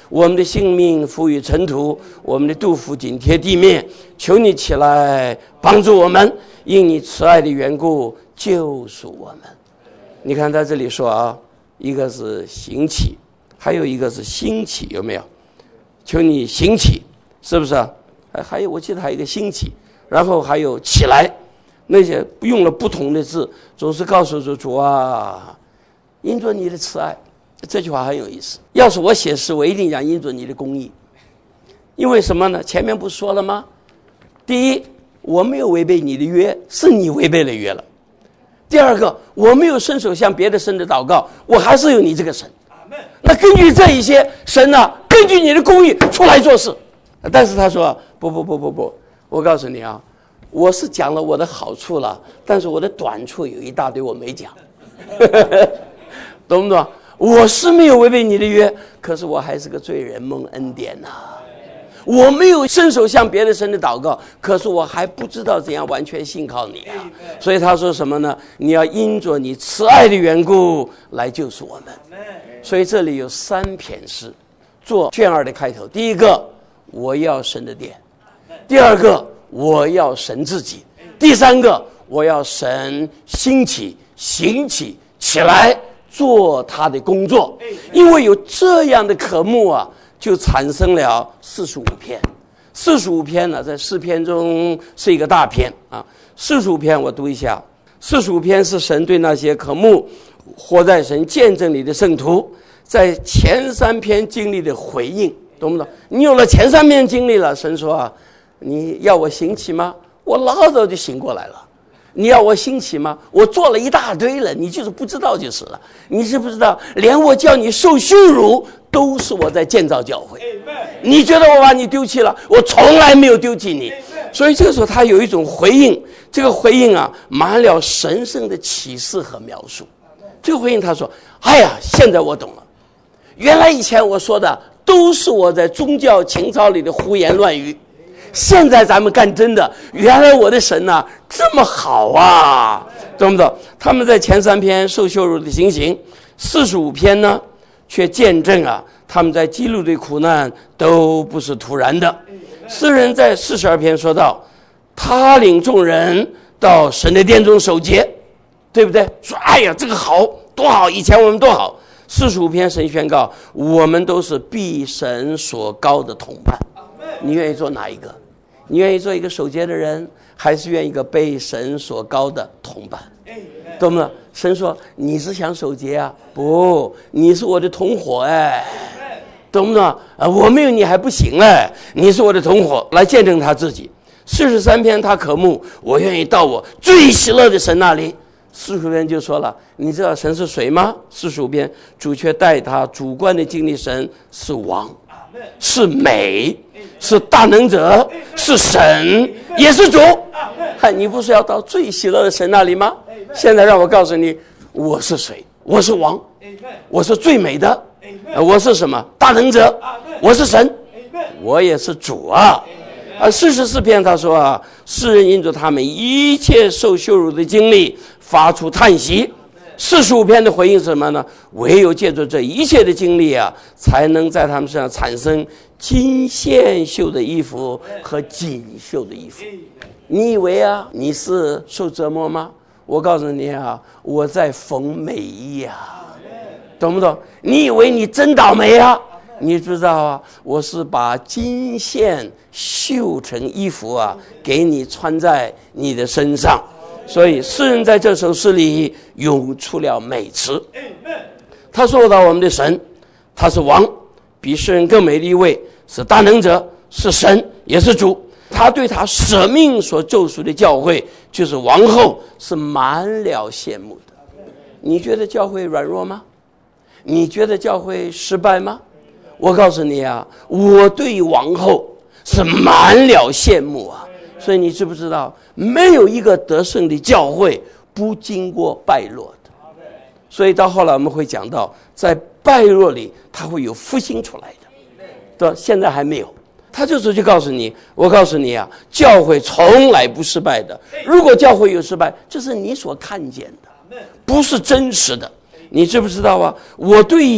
我们的性命浮于尘土，我们的肚腹紧贴地面，求你起来帮助我们，因你慈爱的缘故救赎我们。你看在这里说啊，一个是行起，还有一个是兴起，有没有？求你兴起，是不是啊？还有我记得还有一个兴起，然后还有起来，那些用了不同的字，总是告诉主主啊，因着你的慈爱。这句话很有意思，要是我写诗，我一定讲因着你的公义。因为什么呢？前面不是说了吗？第一，我没有违背你的约，是你违背了约了。第二个，我没有伸手向别的神的祷告，我还是有你这个神。那根据这一些，神呢、啊，根据你的公义出来做事。但是他说不不不不不，我告诉你啊，我是讲了我的好处了，但是我的短处有一大堆我没讲。懂不懂？我是没有违背你的约，可是我还是个罪人，蒙恩典呐、啊。我没有伸手向别的神的祷告，可是我还不知道怎样完全信靠你啊。所以他说什么呢？你要因着你慈爱的缘故来救赎我们。所以这里有三篇诗做卷二的开头。第一个，我要神的殿；第二个，我要神自己；第三个，我要神兴起、行起起来做他的工作。因为有这样的科目啊，就产生了四十五篇。四十五篇呢，在诗篇中是一个大篇啊。四十五篇我读一下。四十五篇是神对那些科目活在神见证里的圣徒，在前三篇经历的回应，懂不懂？你有了前三篇经历了，神说啊，你要我兴起吗？我老早就醒过来了。你要我兴起吗？我做了一大堆了，你就是不知道就是了。你知不知道，连我叫你受羞辱都是我在建造教会。你觉得我把你丢弃了？我从来没有丢弃你。所以这个时候他有一种回应，这个回应啊，满了神圣的启示和描述。这个回应他说，哎呀，现在我懂了，原来以前我说的都是我在宗教情操里的胡言乱语，现在咱们干真的，原来我的神啊这么好啊，懂不懂？他们在前三篇受羞辱的情形，四十五篇呢却见证啊他们在基路的苦难都不是突然的。诗人在四十二篇说到，他领众人到神的殿中守节，对不对？说哎呀这个好多好，以前我们多好。四十五篇神宣告，我们都是被神所膏的同伴。你愿意做哪一个？你愿意做一个守节的人，还是愿意一个被神所膏的同伴？懂吗？神说你是想守节啊？不，你是我的同伙哎，懂不懂啊？我没有你还不行哎，你是我的同伙，来见证他自己。四十三篇他渴慕，我愿意到我最喜乐的神那里。四十五篇就说了，你知道神是谁吗？四十五篇主却带他主观的经历，神是王，是美，是大能者，是神，也是主。嗨，你不是要到最喜乐的神那里吗？现在让我告诉你，我是谁？我是王，我是最美的，我是什么？大能者，我是神，我也是主啊！啊，四十四篇他说啊，世人因着他们一切受羞辱的经历发出叹息。四十五篇的回应是什么呢？唯有借助这一切的经历啊，才能在他们身上产生金线绣的衣服和锦绣的衣服。你以为啊你是受折磨吗？我告诉你啊，我在缝美衣啊，懂不懂？你以为你真倒霉啊？你知道啊，我是把金线绣成衣服啊，给你穿在你的身上。所以诗人在这首诗里涌出了美词。他说到我们的神，他是王，比世人更美的一位，是大能者，是神，也是主。他对他舍命所救赎的教会，就是王后，是满了羡慕的。你觉得教会软弱吗？你觉得教会失败吗？我告诉你啊，我对王后是满了羡慕啊。所以你知不知道，没有一个得胜的教会不经过败落的。所以到后来我们会讲到，在败落里它会有复兴出来的，对吧？现在还没有。他就是去告诉你，我告诉你啊，教会从来不失败的。如果教会有失败，这是你所看见的，不是真实的。你知不知道啊？我对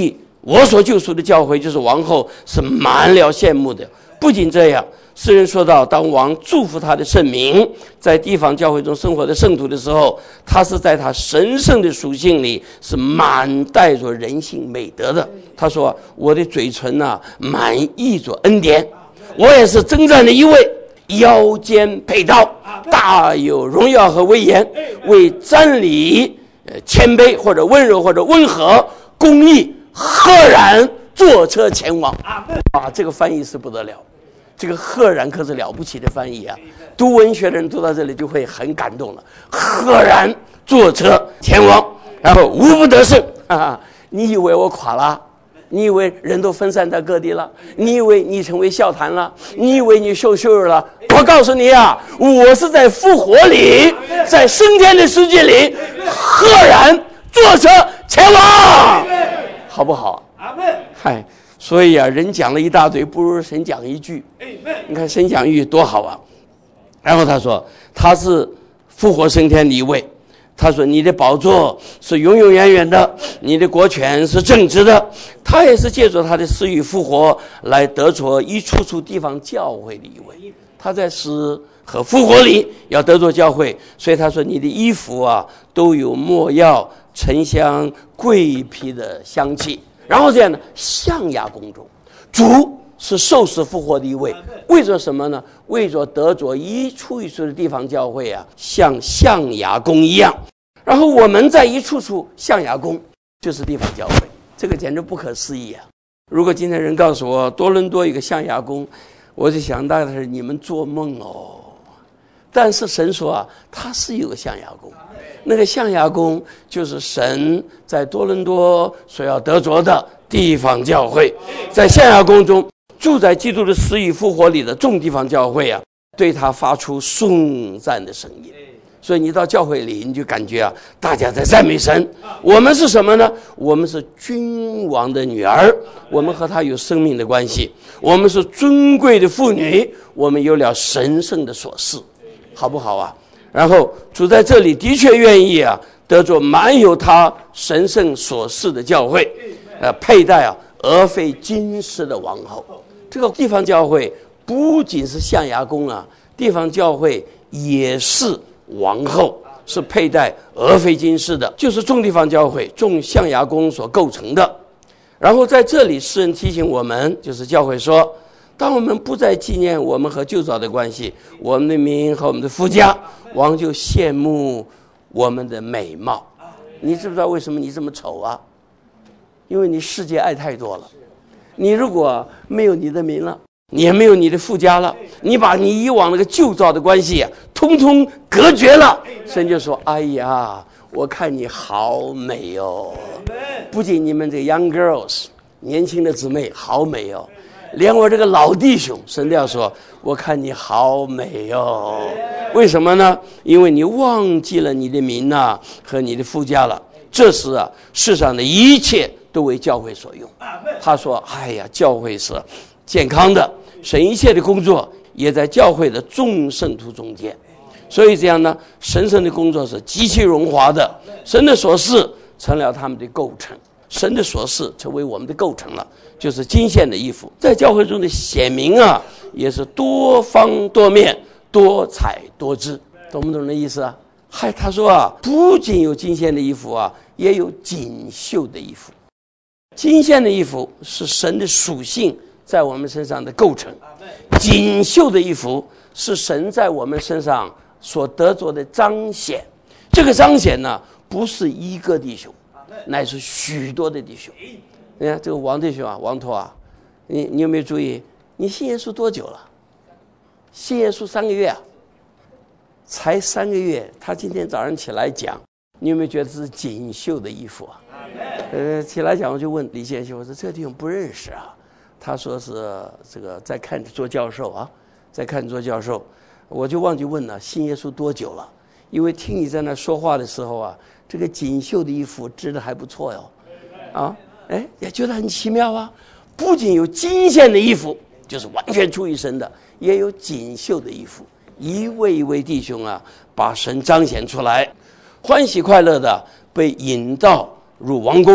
我所救赎的教会就是王后是满了羡慕的。不仅这样，诗人说到，当王祝福他的圣民在地方教会中生活的圣徒的时候，他是在他神圣的属性里是满带着人性美德的。他说，我的嘴唇啊满溢着恩典，我也是征战的一位，腰间佩刀，大有荣耀和威严，为真理谦卑或者温柔或者温和公义赫然坐车前往。啊，这个翻译是不得了，这个赫然可是了不起的翻译啊！读文学的人读到这里就会很感动了。赫然坐车前往，然后无不得胜。啊，你以为我垮了？你以为人都分散在各地了？你以为你成为笑谈了？你以为你受羞辱了？我告诉你啊，我是在复活里，在升天的世界里，赫然坐车前往，好不好？嗨，所以啊，人讲了一大堆，不如神讲一句。你看神讲一句多好啊！然后他说，他是复活升天的一位。他说，你的宝座是永永远远的，你的国权是正直的。他也是借着他的死与复活来得着一处处地方教会的一位。他在死和复活里要得着教会，所以他说，你的衣服啊都有没药、沉香、桂皮的香气。然后这样呢，象牙宫中，主是受死复活的一位，为着什么呢？为着得着一处一处的地方教会啊，像象牙宫一样。然后我们在一处处象牙宫，就是地方教会，这个简直不可思议啊！如果今天人告诉我多伦多有个象牙宫，我就想大概是你们做梦哦。但是神说啊，他是有个象牙宫，那个象牙宫就是神在多伦多所要得着的地方教会。在象牙宫中住在基督的死与复活里的众地方教会啊，对他发出颂赞的声音。所以你到教会里，你就感觉啊，大家在赞美神。我们是什么呢？我们是君王的女儿，我们和他有生命的关系。我们是尊贵的妇女，我们有了神圣的所事，好不好啊？然后主在这里的确愿意啊，得着满有他神圣所事的教会，呃，佩戴啊俄斐金丝的王后。这个地方教会不仅是象牙宫啊，地方教会也是王后，是佩戴俄斐金丝的，就是众地方教会、众象牙宫所构成的。然后在这里，诗人提醒我们，就是教会说，当我们不再纪念我们和旧造的关系，我们的民和我们的夫家，王就羡慕我们的美貌。你知不知道为什么你这么丑啊？因为你世界爱太多了。你如果没有你的名了，你也没有你的附加了，你把你以往那个旧造的关系啊，通通隔绝了。神就说：“哎呀，我看你好美哦！不仅你们这 young girls 年轻的姊妹好美哦，连我这个老弟兄，神都要说，我看你好美哦。为什么呢？因为你忘记了你的名啊和你的附加了。这时啊，世上的一切都为教会所用。他说：哎呀，教会是健康的，神一切的工作也在教会的众圣徒中间。所以这样呢，神圣的工作是极其荣华的，神的所事成了他们的构成，神的所事成为我们的构成了，就是金线的衣服。在教会中的显明啊，也是多方多面、多彩多姿，懂不懂的意思啊？嗨，他说啊，不仅有金线的衣服啊，也有锦绣的衣服。金线的衣服是神的属性在我们身上的构成，锦绣的衣服是神在我们身上所得着的彰显。这个彰显呢，不是一个弟兄，乃是许多的弟兄。你看这个王弟兄啊，王托啊，你你有没有注意？你信耶稣多久了？信耶稣三个月啊，才三个月。他今天早上起来讲，你有没有觉得是锦绣的衣服啊？呃，起来讲，我就问李先生，我说这个弟兄不认识啊。他说是这个在看做教授啊，在看做教授。我就忘记问了，信耶稣多久了？因为听你在那说话的时候啊，这个锦绣的衣服织得还不错哟，啊，哎，也觉得很奇妙啊。不仅有金线的衣服，就是完全出于神的，也有锦绣的衣服，一位一位弟兄啊，把神彰显出来，欢喜快乐的被引到入王宫，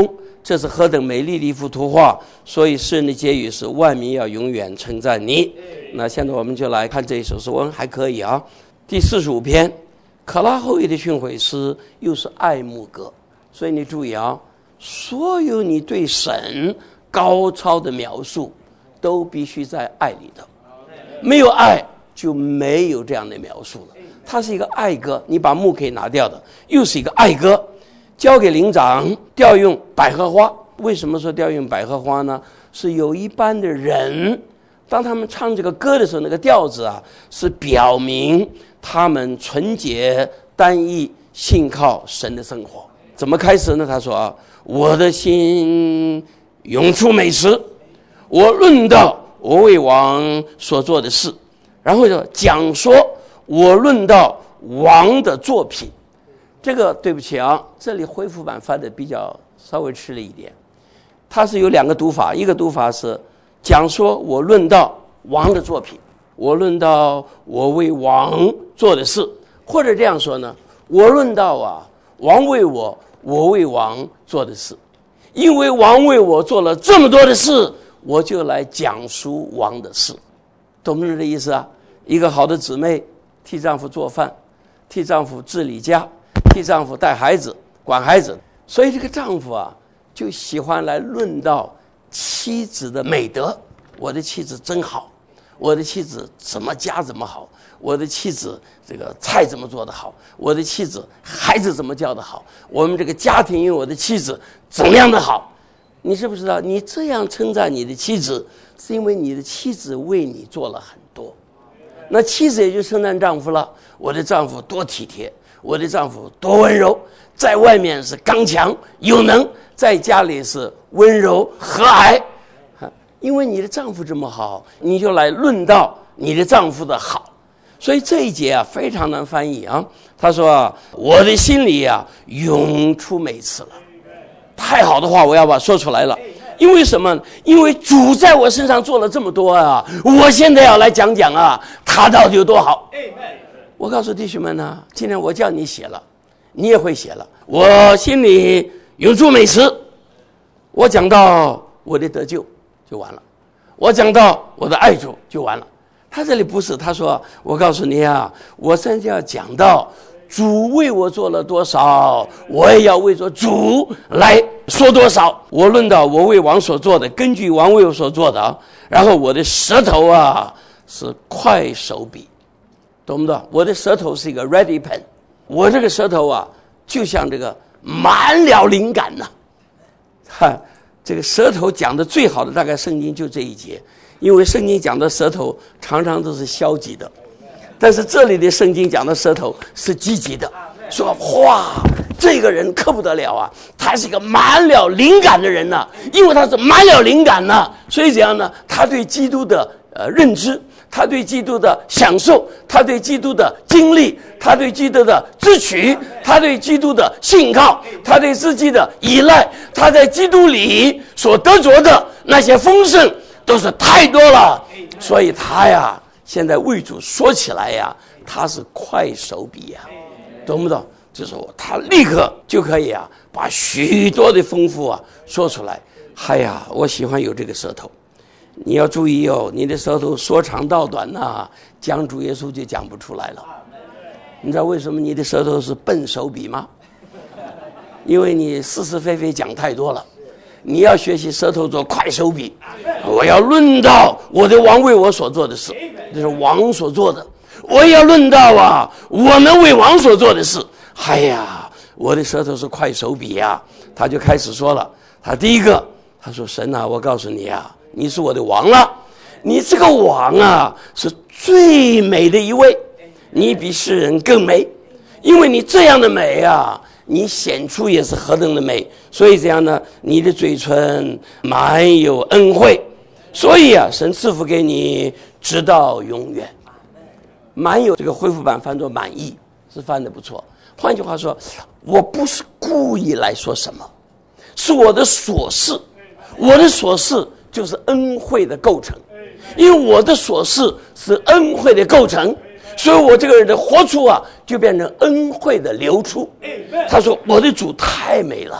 这是何等美丽的一幅图画！所以诗人的结语是万民要永远称赞你。那现在我们就来看这一首诗，我们还可以啊。第四十五篇，可拉后裔的训诲诗又是爱慕歌，所以你注意啊，所有你对神高超的描述都必须在爱里的，没有爱就没有这样的描述了。它是一个爱歌，你把木可以拿掉的，又是一个爱歌。交给灵长调用百合花，为什么说调用百合花呢？是有一班的人，当他们唱这个歌的时候，那个调子啊，是表明他们纯洁单一信靠神的生活。怎么开始呢？他说啊，我的心涌出美食，我论到我为王所做的事，然后就讲说我论到王的作品。这个对不起啊，这里恢复版翻的比较稍微吃了一点，它是有两个读法，一个读法是讲说我论到王的作品，我论到我为王做的事，或者这样说呢，我论到啊王为我，我为王做的事，因为王为我做了这么多的事，我就来讲述王的事，懂不懂这意思啊？一个好的姊妹替丈夫做饭，替丈夫治理家，替丈夫带孩子管孩子，所以这个丈夫啊就喜欢来论到妻子的美德，我的妻子真好，我的妻子怎么家怎么好，我的妻子这个菜怎么做得好，我的妻子孩子怎么教得好，我们这个家庭因为我的妻子怎么样的好。你知不知道你这样称赞你的妻子，是因为你的妻子为你做了很多，那妻子也就称赞丈夫了，我的丈夫多体贴，我的丈夫多温柔，在外面是刚强有能，在家里是温柔和蔼。因为你的丈夫这么好，你就来论到你的丈夫的好。所以这一节啊非常难翻译啊。他说啊，我的心里啊涌出美词了，太好的话我要把它说出来了。因为什么？因为主在我身上做了这么多啊，我现在要来讲讲啊他到底有多好。我告诉弟兄们呢，今天我叫你写了，你也会写了。我心里涌出美词，我讲到我的得救就完了，我讲到我的爱主就完了。他这里不是，他说我告诉你啊，我现在要讲到主为我做了多少，我也要为着主来说多少。我论到我为王所做的，根据王为我所做的，然后我的舌头啊是快手笔，懂不懂？我的舌头是一个 ready pen， 我这个舌头啊就像这个满了灵感呢、啊。这个舌头讲的最好的大概圣经就这一节，因为圣经讲的舌头常常都是消极的，但是这里的圣经讲的舌头是积极的，说哇这个人可不得了啊，他是一个满了灵感的人呢、啊，因为他是满了灵感呢、啊，所以怎样呢？他对基督的呃认知，他对基督的享受，他对基督的经历，他对基督的支取，他对基督的信靠，他对自己的依赖，他在基督里所得着的那些丰盛都是太多了，所以他呀现在为主说起来呀，他是快手笔呀，懂不懂？就是他立刻就可以啊把许多的丰富啊说出来。哎呀，我喜欢有这个舌头。你要注意哦，你的舌头说长道短呐、啊，讲主耶稣就讲不出来了。你知道为什么你的舌头是笨手笔吗？因为你是是非非讲太多了。你要学习舌头做快手笔，我要论到我的王为我所做的事，这是王所做的。我也要论到啊我们为王所做的事。哎呀，我的舌头是快手笔呀、啊！他就开始说了，他第一个他说神啊，我告诉你啊，你是我的王了，你这个王啊是最美的一位，你比世人更美，因为你这样的美啊，你显出也是何等的美，所以这样呢，你的嘴唇满有恩惠，所以啊神赐福给你直到永远。满有这个恢复版翻作满意，是翻得不错。换句话说，我不是故意来说什么，是我的所事，我的所事就是恩惠的构成，因为我的所事是恩惠的构成，所以我这个人的活出啊就变成恩惠的流出。他说我的主太美了，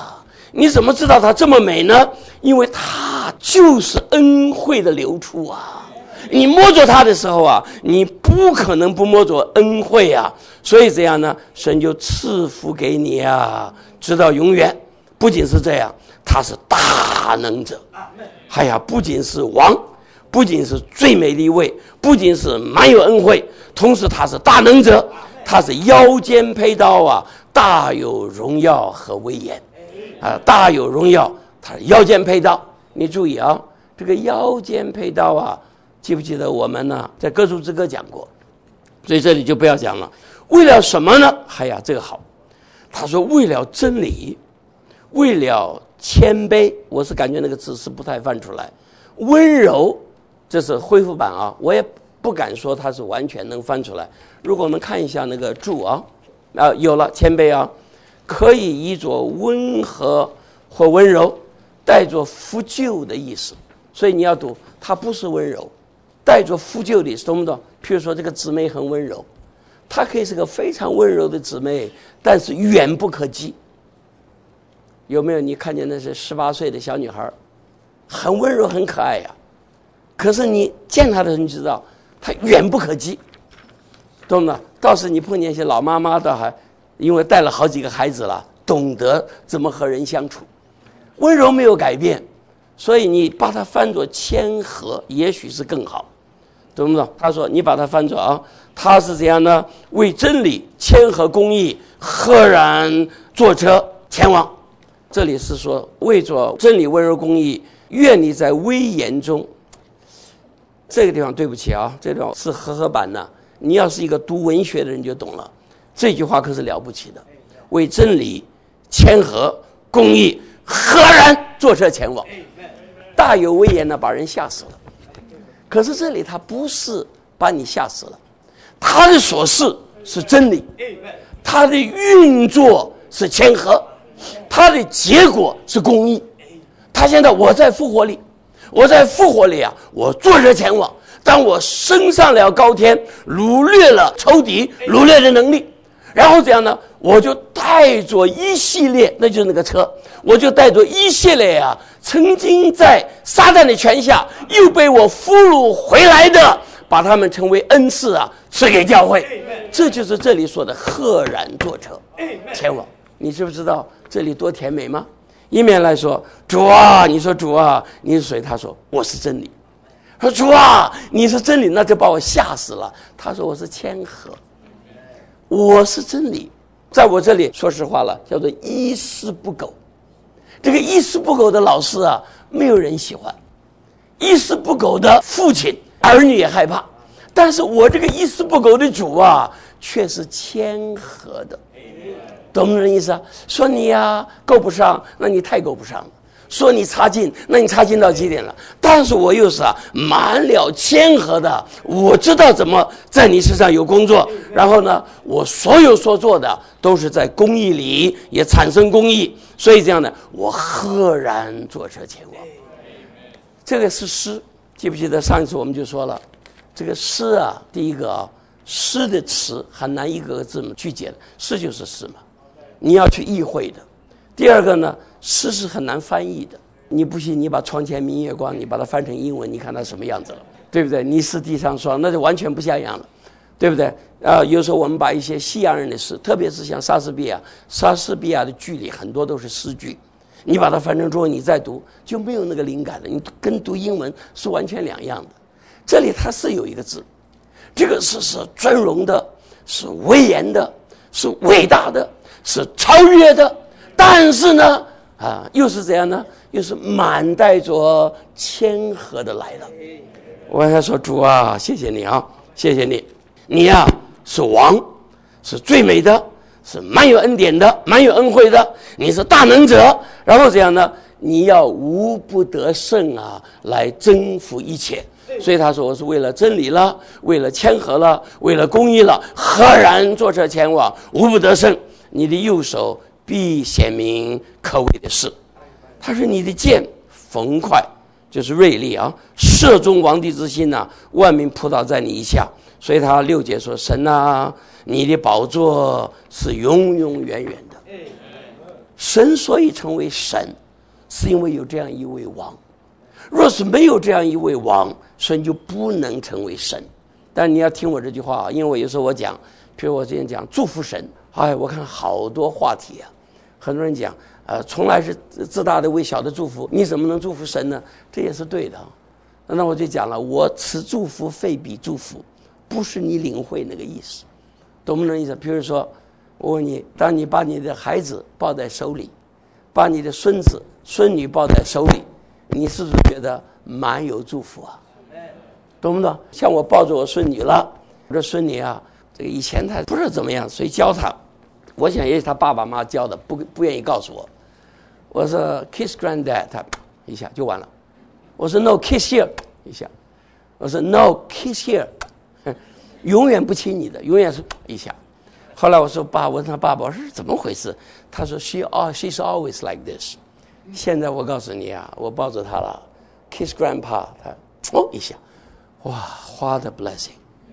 你怎么知道它这么美呢？因为它就是恩惠的流出啊！你摸着它的时候啊，你不可能不摸着恩惠啊！所以这样呢，神就赐福给你啊，直到永远。不仅是这样，他是大能者，哎呀，不仅是王，不仅是最美的一位，不仅是满有恩惠，同时他是大能者，他是腰间佩刀啊，大有荣耀和威严啊，大有荣耀，他是腰间佩刀。你注意啊，这个腰间佩刀啊，记不记得我们呢在歌颂之歌讲过？所以这里就不要讲了。为了什么呢？哎呀，这个好，他说为了真理，为了谦卑，我是感觉那个字是不太翻出来。温柔，这是恢复版啊，我也不敢说它是完全能翻出来。如果我们看一下那个注啊，啊有了谦卑啊，可以译作温和或温柔，带着扶救的意思。所以你要读，它不是温柔，带着扶救的意思，懂不懂？譬如说这个姊妹很温柔，她可以是个非常温柔的姊妹，但是远不可及。有没有你看见那些十八岁的小女孩，很温柔很可爱呀、啊，可是你见她的人知道她远不可及，懂吗？倒是你碰见一些老妈妈的，还因为带了好几个孩子了，懂得怎么和人相处，温柔没有改变，所以你把它翻作谦和也许是更好，懂不懂？他说你把它翻作啊，他是这样呢，为真理谦和公义赫然坐车前往。这里是说为着真理温柔公义，愿你在威严中。这个地方对不起啊，这地方是和合版的，你要是一个读文学的人就懂了，这句话可是了不起的，为真理谦和公义赫然坐车前往，大有威严的把人吓死了。可是这里他不是把你吓死了，他的所事是真理，他的运作是谦和，他的结果是公义。他现在我在复活里，我在复活里啊，我坐着前往，当我升上了高天，掳掠了仇敌掳掠的能力，然后这样呢，我就带着一系列，那就是那个车，我就带着一系列啊，曾经在撒旦的权下又被我俘虏回来的，把他们称为恩赐啊，赐给教会。这就是这里说的赫然坐车前往。你知不知道这里多甜美吗？一面来说主啊，你说主啊，你是谁？他说我是真理。说主啊，你是真理，那就把我吓死了。他说我是谦和，我是真理，在我这里说实话了，叫做一丝不苟。这个一丝不苟的老师啊，没有人喜欢，一丝不苟的父亲儿女也害怕，但是我这个一丝不苟的主啊，却是谦和的。懂不懂意思啊？说你呀、啊、够不上，那你太够不上了；说你差劲，那你差劲到极点了。但是我又是啊满了谦和的，我知道怎么在你身上有工作，然后呢，我所有所做的都是在公义里也产生公义，所以这样呢，我赫然坐车前往。这个是诗，记不记得上一次我们就说了，这个诗啊，第一个啊，诗的词很难一个个字母去解的，诗就是诗嘛。你要去意会的。第二个呢，诗是很难翻译的，你不信你把窗前明月光你把它翻成英文，你看它什么样子了，对不对？你是地上霜，那就完全不像样了，对不对啊？有时候我们把一些西洋人的诗，特别是像莎士比亚莎士比亚的剧里很多都是诗句，你把它翻成中文你再读就没有那个灵感了，你跟读英文是完全两样的。这里它是有一个字，这个是是尊荣的，是威严的，是伟大的，是超越的，但是呢啊，又是怎样呢？又是满带着谦和的来了。我跟他说主啊，谢谢你啊，谢谢你，你呀、啊、是王，是最美的，是满有恩典的，满有恩惠的，你是大能者，然后这样呢，你要无不得胜啊，来征服一切。所以他说我是为了真理了，为了谦和了，为了公义了，赫然坐车前往，无不得胜。你的右手必显明可畏的事。他说你的剑锋快，就是锐利啊，射中王帝之心啊，万民扑倒在你以下。所以他六节说，神啊，你的宝座是永永远远的。 神所以成为神，是因为有这样一位王。若是没有这样一位王，神就不能成为神。但你要听我这句话，因为我有时候我讲，比如我之前讲祝福神，哎，我看好多话题啊，很多人讲，呃，从来是自大的为小的祝福，你怎么能祝福神呢？这也是对的。那我就讲了，我此祝福非彼祝福，不是你领会那个意思，懂不懂意思？比如说，我问你，当你把你的孩子抱在手里，把你的孙子孙女抱在手里，你是不是觉得蛮有祝福啊？懂不懂？像我抱着我孙女了，我这孙女啊，这个以前她不知道怎么样，谁教她？我想也是她爸爸妈妈教的，不不愿意告诉我。我说 kiss granddad， 她一下就完了。我说 no kiss here， 一下。我说 no kiss here， 永远不亲你的，永远是一下。后来我说爸，我问他爸爸，我说怎么回事？他说 she oh she's always like this。现在我告诉你啊，我抱着他了 ，kiss grandpa， 他哦一下，哇，花的 blessing，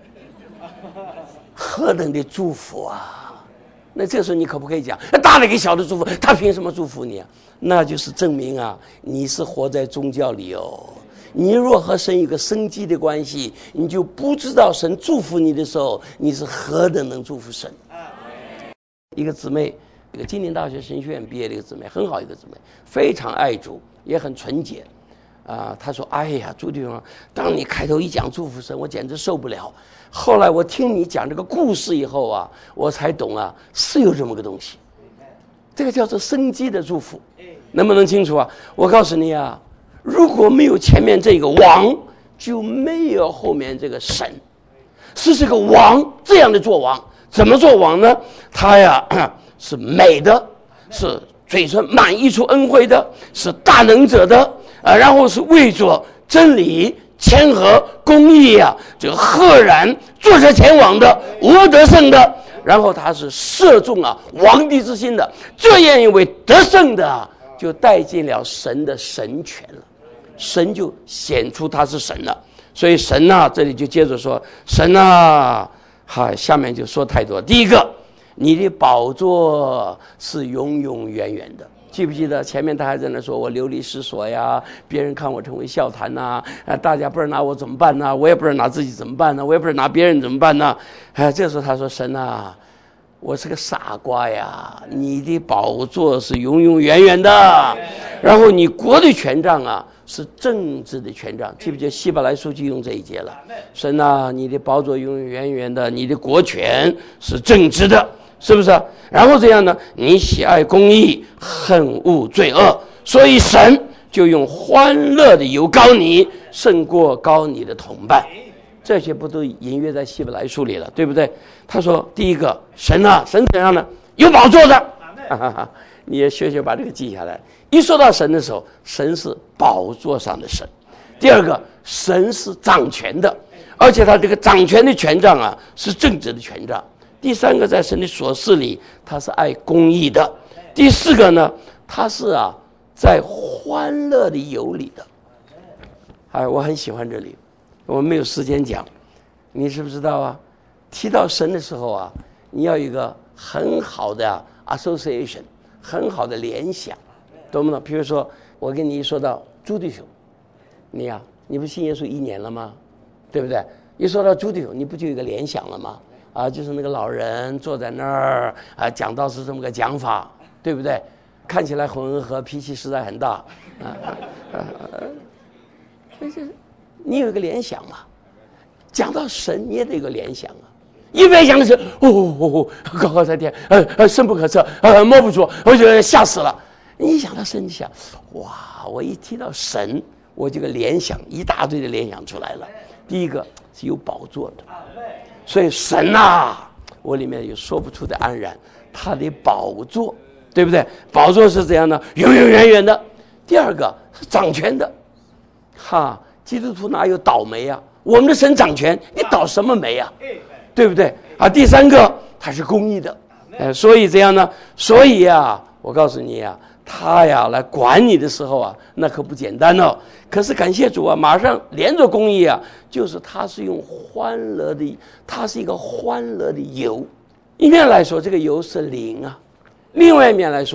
何等的祝福啊！那这时候你可不可以讲，大的给小的祝福，他凭什么祝福你啊？那就是证明啊，你是活在宗教里哦。你若和神有个生机的关系，你就不知道神祝福你的时候，你是何等能祝福神。一个姊妹，一个金陵大学神学院毕业的一个姊妹，很好一个姊妹，非常爱主，也很纯洁。啊、呃，她说：“哎呀，朱弟兄，当你开头一讲祝福神，我简直受不了。后来我听你讲这个故事以后啊，我才懂啊，是有这么个东西。这个叫做生机的祝福，能不能清楚啊？我告诉你啊，如果没有前面这个王，就没有后面这个神。是这个王这样的做王，怎么做王呢？他呀是美的，是嘴唇满溢出恩惠的，是大能者的啊，然后是为着真理、谦和、公义啊，这个赫然坐着前往的，无得胜的。然后他是射中啊皇帝之心的，这样一位得胜的，就带进了神的神权了，神就显出他是神了。所以神啊，这里就接着说，神啊，哈，下面就说太多。第一个，你的宝座是永永远远的。记不记得前面他还在那说我流离失所呀，别人看我成为笑谈呐、啊，大家不知道拿我怎么办呢？我也不知道拿自己怎么办呢？我也不知道拿别人怎么办呢？哎，这时候他说神啊，我是个傻瓜呀，你的宝座是永永远远的，然后你国的权杖啊是政治的权杖，记不记得希伯来书就用这一节了？神啊，你的宝座永永远远的，你的国权是正直的，是不是？然后这样呢，你喜爱公义，恨恶罪恶，所以神就用欢乐的油膏你，胜过膏你的同伴。这些不都隐约在希伯来书里了，对不对？他说第一个，神啊，神怎样呢？有宝座的，哈哈哈，你也学学把这个记下来。一说到神的时候，神是宝座上的神。第二个，神是掌权的，而且他这个掌权的权杖啊是正直的权杖。第三个，在神的所事里他是爱公义的。第四个呢，他是啊在欢乐的油里的。哎，我很喜欢这里，我没有时间讲，你知不知道啊？提到神的时候啊，你要有一个很好的、啊、association， 很好的联想，懂不懂？比如说我跟你一说到朱弟兄，你呀、啊，你不信耶稣一年了吗？对不对？一说到朱弟兄，你不就有一个联想了吗？啊，就是那个老人坐在那儿啊，讲道是这么个讲法，对不对？看起来很温和，脾气实在很大啊啊！所以这你有一个联想嘛？讲到神，你也得有个联想啊！一边讲的是哦哦哦，高高在天，呃呃，深不可测，呃摸不着，我觉得吓死了。你想到神，你想，哇！我一提到神，我这个联想一大堆的联想出来了。第一个是有宝座的。所以神啊，我里面有说不出的安然，他的宝座，对不对？宝座是怎样的？永永远远的。第二个是掌权的，哈，基督徒哪有倒霉啊？我们的神掌权，你倒什么霉啊？对不对？啊，第三个他是公义的，呃，所以这样呢，所以啊，我告诉你啊，他呀来管你的时候啊，那可不简单哦。可是感谢主啊，马上连着公义啊，就是他是用欢乐的，他是一个欢乐的油。一面来说，这个油是灵啊；另外一面来说啊，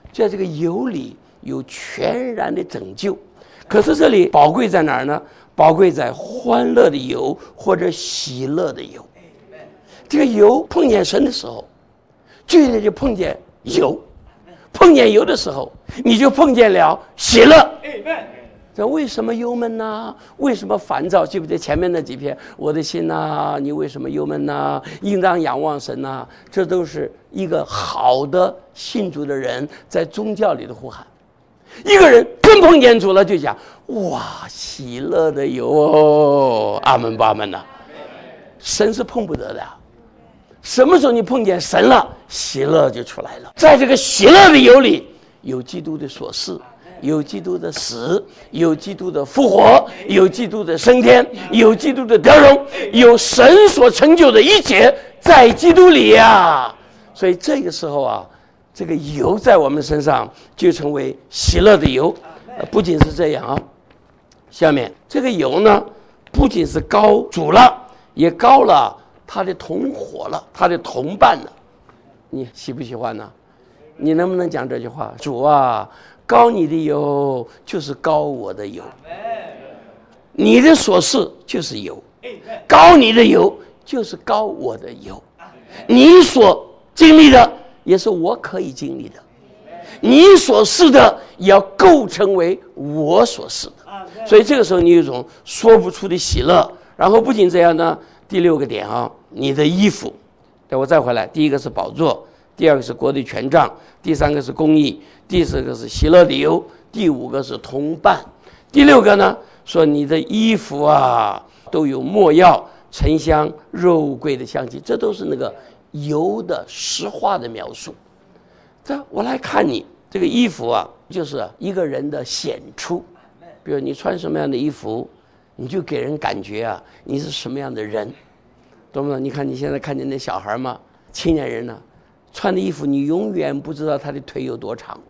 在这个油里有全然的拯救。可是这里宝贵在哪儿呢？宝贵在欢乐的油或者喜乐的油。这个油碰见神的时候，就得就碰见油，碰见油的时候，你就碰见了喜乐。这为什么忧闷呢？为什么烦躁？记不记得前面那几篇？我的心呐，你为什么忧闷呢？应当仰望神呐。这都是一个好的信主的人在宗教里的呼喊。一个人真碰见主了，就讲哇，喜乐的油哦，阿门不阿门呐？神是碰不得的。什么时候你碰见神了，喜乐就出来了。在这个喜乐的油里，有基督的所事，有基督的死，有基督的复活，有基督的升天，有基督的得荣，有神所成就的一切在基督里呀。所以这个时候啊，这个油在我们身上就成为喜乐的油。不仅是这样啊，下面这个油呢，不仅是高主了，也高了他的同伙了，他的同伴了。你喜不喜欢呢？你能不能讲这句话？主啊，高你的油就是高我的油，你的所事就是油，高你的油就是高我的油，你所经历的也是我可以经历的，你所示的也要构成为我所示的。所以这个时候你有一种说不出的喜乐。然后不仅这样呢，第六个点啊，你的衣服，对，我再回来，第一个是宝座，第二个是国的权杖，第三个是公义，第四个是喜乐的油，第五个是同伴，第六个呢，说你的衣服啊都有没药、沉香、肉桂的香气，这都是那个油的实话的描述。这我来看你这个衣服啊，就是一个人的显出。比如你穿什么样的衣服，你就给人感觉啊，你是什么样的人，懂吗？你看你现在看见那小孩嘛，青年人呢、啊，穿的衣服你永远不知道他的腿有多长，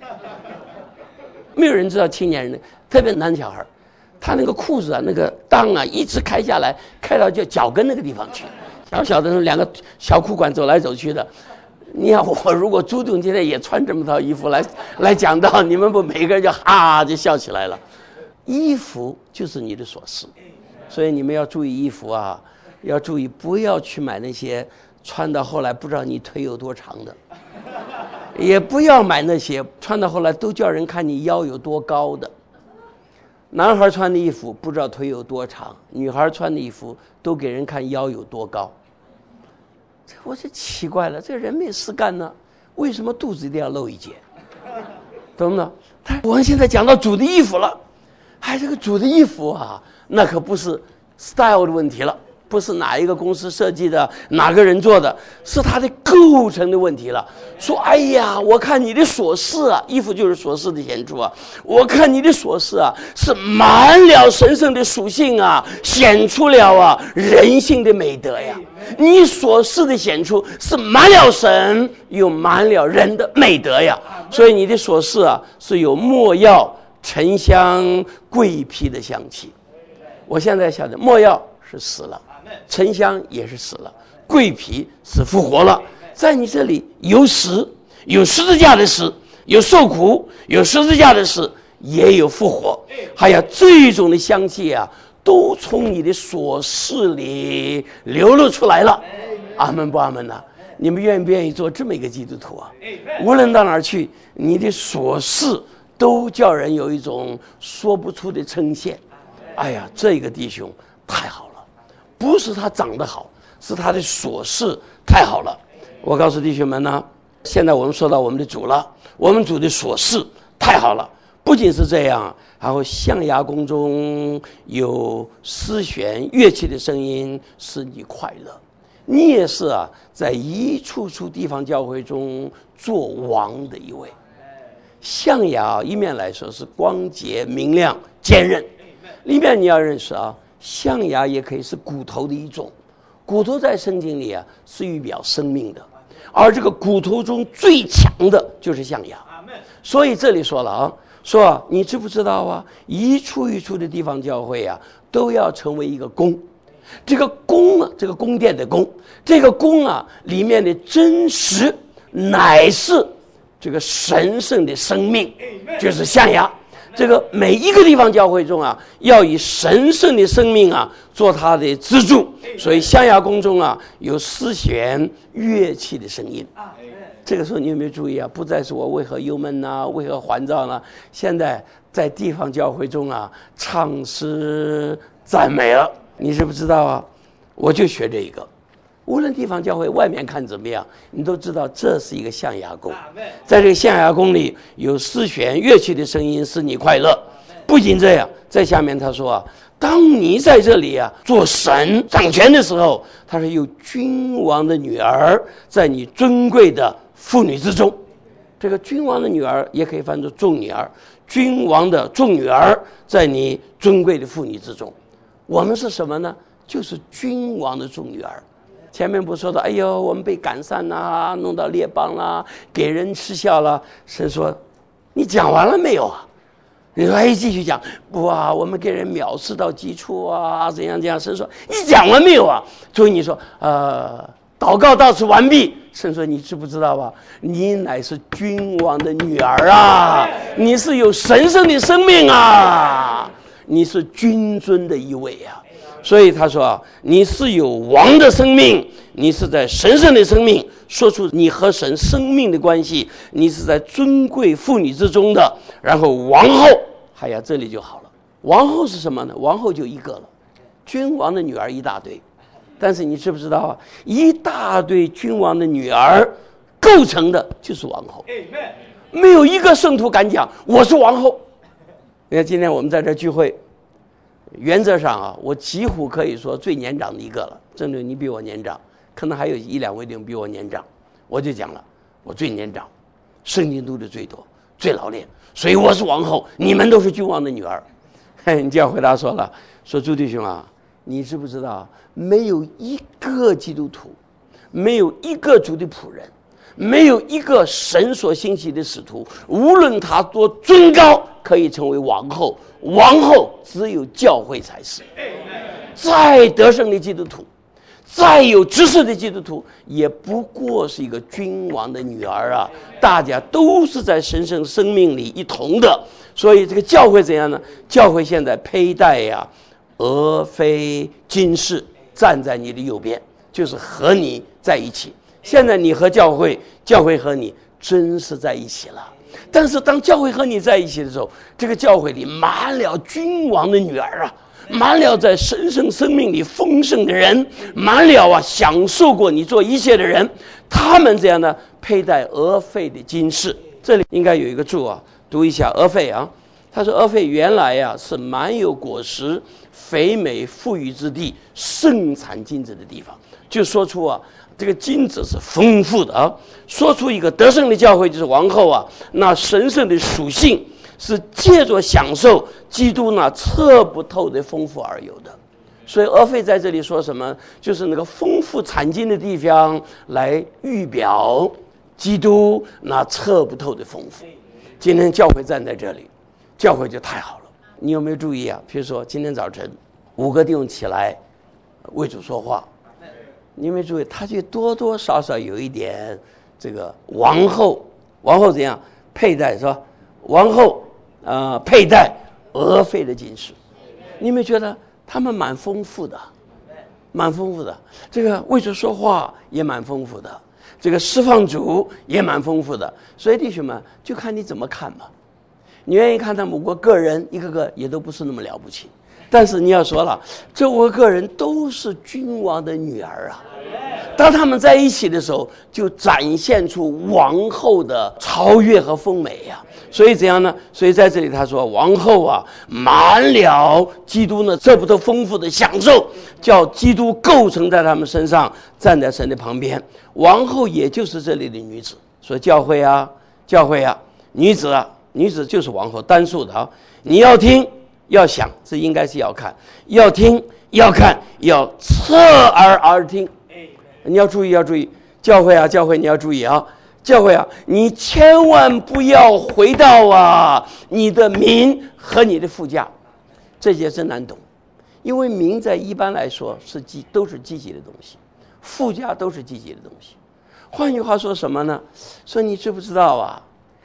没有人知道青年人的，特别男小孩，他那个裤子啊，那个裆啊，一直开下来，开到就脚跟那个地方去，小小的两个小裤管走来走去的。你看我如果朱董今天也穿这么套衣服来来讲道，你们不每个人就哈就笑起来了。衣服就是你的所事，所以你们要注意衣服啊，要注意不要去买那些穿到后来不知道你腿有多长的，也不要买那些穿到后来都叫人看你腰有多高的。男孩穿的衣服不知道腿有多长，女孩穿的衣服都给人看腰有多高。我就奇怪了，这人没事干呢，为什么肚子一定要露一截？懂不懂？我们现在讲到主的衣服了，哎，这个主的衣服啊，那可不是 style 的问题了，不是哪一个公司设计的，哪个人做的，是它的构成的问题了。说，哎呀，我看你的所事啊，衣服就是所事的显出啊，我看你的所事啊，是满了神圣的属性啊，显出了啊人性的美德呀。你所事的显出是满了神，又满了人的美德呀。所以你的所事啊，是有没药、沉香、桂皮的香气。我现在晓得，没药是死了，沉香也是死了，桂皮是复活了。在你这里有死，有十字架的死，有受苦，有十字架的死，也有复活，还有这种的香气啊，都从你的所事里流露出来了。阿门不阿门呢？你们愿不愿意做这么一个基督徒啊？无论到哪儿去，你的所事都叫人有一种说不出的称羡。哎呀，这个弟兄太好了，不是他长得好，是他的所事太好了。我告诉弟兄们呢，现在我们说到我们的主了，我们主的所事太好了。不仅是这样，然后象牙宫中有丝弦乐器的声音使你快乐。你也是啊，在一处处地方教会中做王的一位。象牙一面来说是光洁明亮坚韧，里面你要认识啊，象牙也可以是骨头的一种。骨头在圣经里啊是预表生命的，而这个骨头中最强的就是象牙。所以这里说了啊，说啊，你知不知道啊，一处一处的地方教会啊都要成为一个宫。这个宫啊，这个宫殿的宫，这个宫啊里面的真实乃是这个神圣的生命，就是象牙。这个每一个地方教会中啊，要以神圣的生命啊做它的支柱，所以象牙宫中啊有丝弦乐器的声音。这个时候你有没有注意啊？不再是我为何忧闷呢？为何烦躁呢？现在在地方教会中啊，唱诗赞美了。你知不知道啊？我就学这一个。无论地方教会外面看怎么样，你都知道这是一个象牙宫。在这个象牙宫里有丝弦乐器的声音，使你快乐。不仅这样，在下面他说啊，当你在这里啊做神掌权的时候，他说有君王的女儿在你尊贵的妇女之中。这个君王的女儿也可以翻作众女儿，君王的众女儿在你尊贵的妇女之中。我们是什么呢？就是君王的众女儿。前面不说到，哎呦，我们被赶散啦，弄到列邦啦，给人嗤笑了。神说，你讲完了没有啊？你说，哎，继续讲。不啊，我们给人藐视到极处啊，怎样怎样。神说，你讲完没有啊？所以你说，呃，祷告到此完毕。神说，你知不知道吧？你乃是君王的女儿啊，你是有神圣的生命啊，你是君尊的一位啊。所以他说啊，你是有王的生命，你是在神圣的生命，说出你和神生命的关系，你是在尊贵妇女之中的。然后王后，哎呀，这里就好了。王后是什么呢？王后就一个了，君王的女儿一大堆。但是你知不知道啊？一大堆君王的女儿构成的就是王后。没有一个圣徒敢讲我是王后。你看今天我们在这聚会，原则上啊，我几乎可以说最年长的一个了。郑队，你比我年长，可能还有一两位弟兄比我年长，我就讲了，我最年长，圣经读的最多，最老练，所以我是王后，你们都是君王的女儿。嘿，你就要回答说了，说朱弟兄啊，你知不知道，没有一个基督徒，没有一个主的仆人，没有一个神所兴起的使徒，无论他多尊高，可以成为王后。王后只有教会才是。再得胜的基督徒，再有知识的基督徒，也不过是一个君王的女儿啊！大家都是在神圣生命里一同的。所以这个教会怎样呢？教会现在佩戴呀、啊，俄斐金饰站在你的右边，就是和你在一起。现在你和教会，教会和你真是在一起了。但是当教会和你在一起的时候，这个教会里满了君王的女儿啊，满了在神圣生命里丰盛的人，满了啊享受过你做一切的人，他们这样呢佩戴俄斐的金饰。这里应该有一个注啊，读一下俄斐啊。他说俄斐原来呀、啊、是满有果实、肥美富裕之地，盛产金子的地方，就说出啊这个金子是丰富的啊。说出一个得胜的教会就是王后啊，那神圣的属性是借着享受基督那测不透的丰富而有的。所以俄斐在这里说什么，就是那个丰富产金的地方来预表基督那测不透的丰富。今天教会站在这里，教会就太好了。你有没有注意啊？比如说今天早晨五个弟兄起来为主说话，你有没有注意，他就多多少少有一点这个王后，王后怎样佩戴是吧？王后呃佩戴俄斐的金饰，你有没有觉得他们蛮丰富的，蛮丰富的？这个为主说话也蛮丰富的，这个释放主也蛮丰富的。所以弟兄们，就看你怎么看吧。你愿意看他们五个个人一个个也都不是那么了不起，但是你要说了，这五个个人都是君王的女儿啊。当他们在一起的时候，就展现出王后的超越和丰美呀、啊。所以怎样呢？所以在这里他说，王后啊，满了基督呢这不都丰富的享受，叫基督构成在他们身上，站在神的旁边。王后也就是这里的女子，所以教会啊，教会啊，女子啊，女子就是王后单数的啊。你要听要想，这应该是要看，要听要看，要侧耳而听。你要注意，要注意，教会啊，教会你要注意啊，教会啊，你千万不要回到啊你的名和你的附加，这些真难懂，因为名在一般来说是积都是积极的东西，附加都是积极的东西。换句话说什么呢？说你知不知道啊？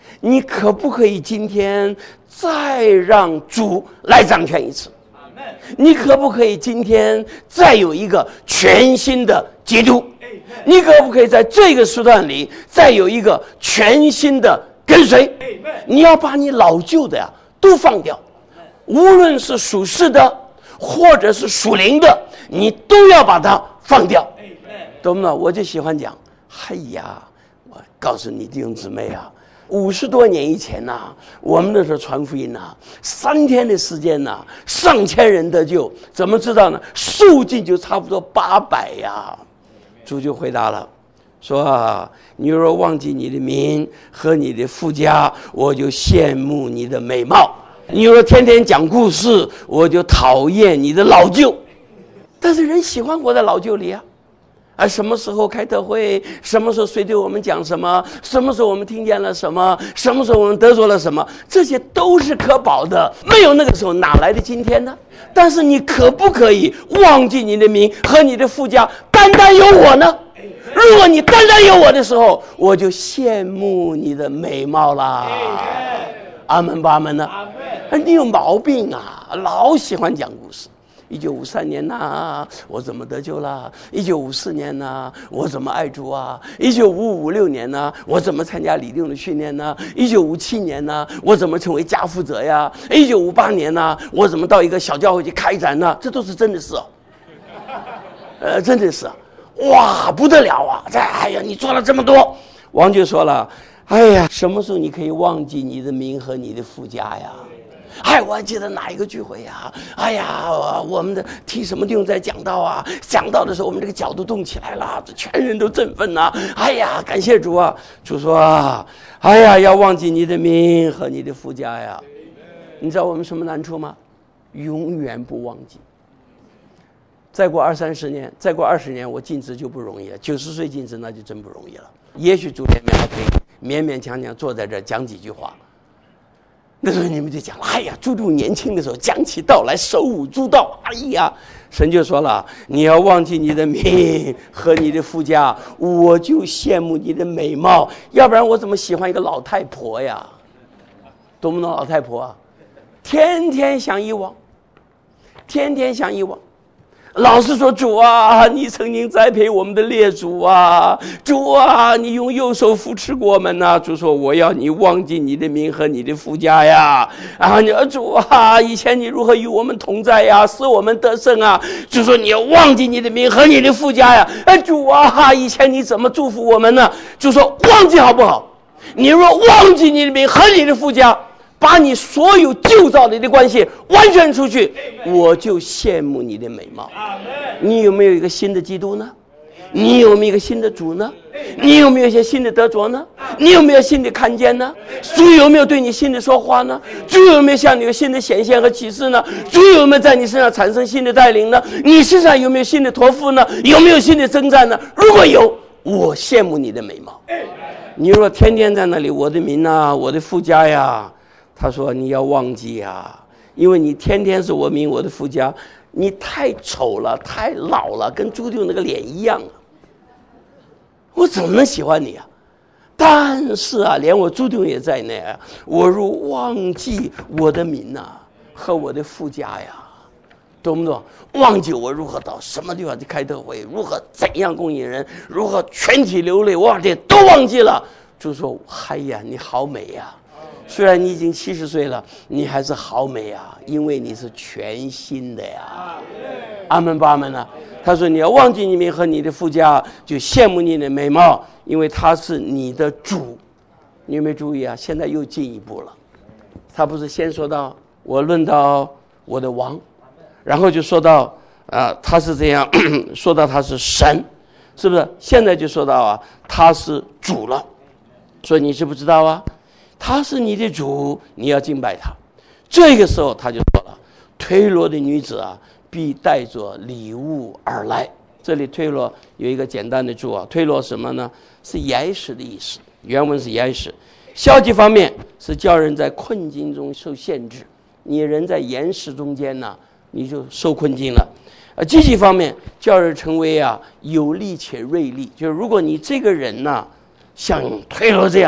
你可不可以今天再让主来掌权一次？你可不可以今天再有一个全新的基督？你可不可以在这个时段里再有一个全新的跟随？你要把你老旧的呀都放掉，无论是属世的或者是属灵的，你都要把它放掉，懂吗？我就喜欢讲，哎呀，我告诉你弟兄姊妹啊，五十多年以前呐、啊，我们那时候传福音呐、啊，三天的时间呐、啊，上千人得救，怎么知道呢？数尽就差不多八百呀。主就回答了，说啊，你若忘记你的名和你的父家，我就羡慕你的美貌；你若天天讲故事，我就讨厌你的老旧。但是人喜欢活在老旧里啊。啊，什么时候开特会？什么时候谁对我们讲什么？什么时候我们听见了什么？什么时候我们得着了什么？这些都是可保的，没有那个时候哪来的今天呢？但是你可不可以忘记你的名和你的父家，单单有我呢？如果你单单有我的时候，我就羡慕你的美貌啦。阿门吧，阿门呢？你有毛病啊，老喜欢讲故事。一九五三年呐、啊，我怎么得救了？一九五四年呐、啊，我怎么爱主啊？一九五五六年呢、啊，我怎么参加李定的训练呢？一九五七年呢、啊，我怎么成为家父者呀？一九五八年呢、啊，我怎么到一个小教会去开展呢？这都是真的事哦，呃，真的是，哇，不得了啊！这，哎呀，你做了这么多，王就说了，哎呀，什么时候你可以忘记你的名和你的父家呀？哎，我还记得哪一个聚会呀、啊？哎呀，我们的听什么地方在讲道啊？讲道的时候，我们这个脚都动起来了，这全人都振奋呐、啊！哎呀，感谢主啊！主说啊，哎呀，要忘记你的名和你的父家呀！你知道我们什么难处吗？永远不忘记。再过二三十年，再过二十年，我尽职就不容易了。九十岁尽职那就真不容易了。也许主里面还可以勉勉强强坐在这儿讲几句话。那时候你们就讲了，哎呀，朱杜年轻的时候讲起道来手舞足蹈，哎呀，神就说了，你要忘记你的名和你的父家，我就羡慕你的美貌，要不然我怎么喜欢一个老太婆呀？懂不懂老太婆啊？天天想遗忘，天天想遗忘。老是说主啊，你曾经栽培我们的列祖啊，主啊，你用右手扶持过我们呐、啊。主说我要你忘记你的名和你的父家呀，啊，你说主啊，以前你如何与我们同在呀，使我们得胜啊。主说你要忘记你的名和你的父家呀，哎，主啊，以前你怎么祝福我们呢？主说忘记好不好？你若忘记你的名和你的父家，把你所有旧造的关系完全出去，我就羡慕你的美貌。你有没有一个新的基督呢？你有没有一个新的主呢？你有没有一些新的得着呢？你有没有新的看见呢？主有没有对你新的说话呢？主有没有向你有新的显现和启示呢？主有没有在你身上产生新的带领呢？你身上有没有新的托付呢？有没有新的征战呢？如果有，我羡慕你的美貌。你若天天在那里，我的名啊，我的父家呀，他说你要忘记呀，因为你天天是我名我的父家，你太丑了，太老了，跟朱棣那个脸一样啊，我怎么能喜欢你啊？但是啊，连我朱棣也在内啊，我若忘记我的名啊和我的父家呀，懂不懂？忘记我如何到什么地方去开特会，如何怎样供应人，如何全体流泪，我这都忘记了。就说哎呀，你好美呀！虽然你已经七十岁了，你还是好美啊，因为你是全新的呀。阿门吧，阿门啊！他说你要忘记你名和你的父家，就羡慕你的美貌，因为他是你的主。你有没有注意啊？现在又进一步了，他不是先说到我论到我的王，然后就说到啊、呃，他是这样说到他是神，是不是？现在就说到啊，他是主了。所以你知不知道啊？他是你的主，你要敬拜他。这个时候他就说了，推罗的女子啊，必带着礼物而来。这里推罗有一个简单的注啊，推罗什么呢？是严实的意思，原文是严实。消极方面是叫人在困境中受限制，你人在严实中间呢，你就受困境了。呃，积极方面叫人成为啊有力且锐利，就是如果你这个人呢、啊，像推罗这样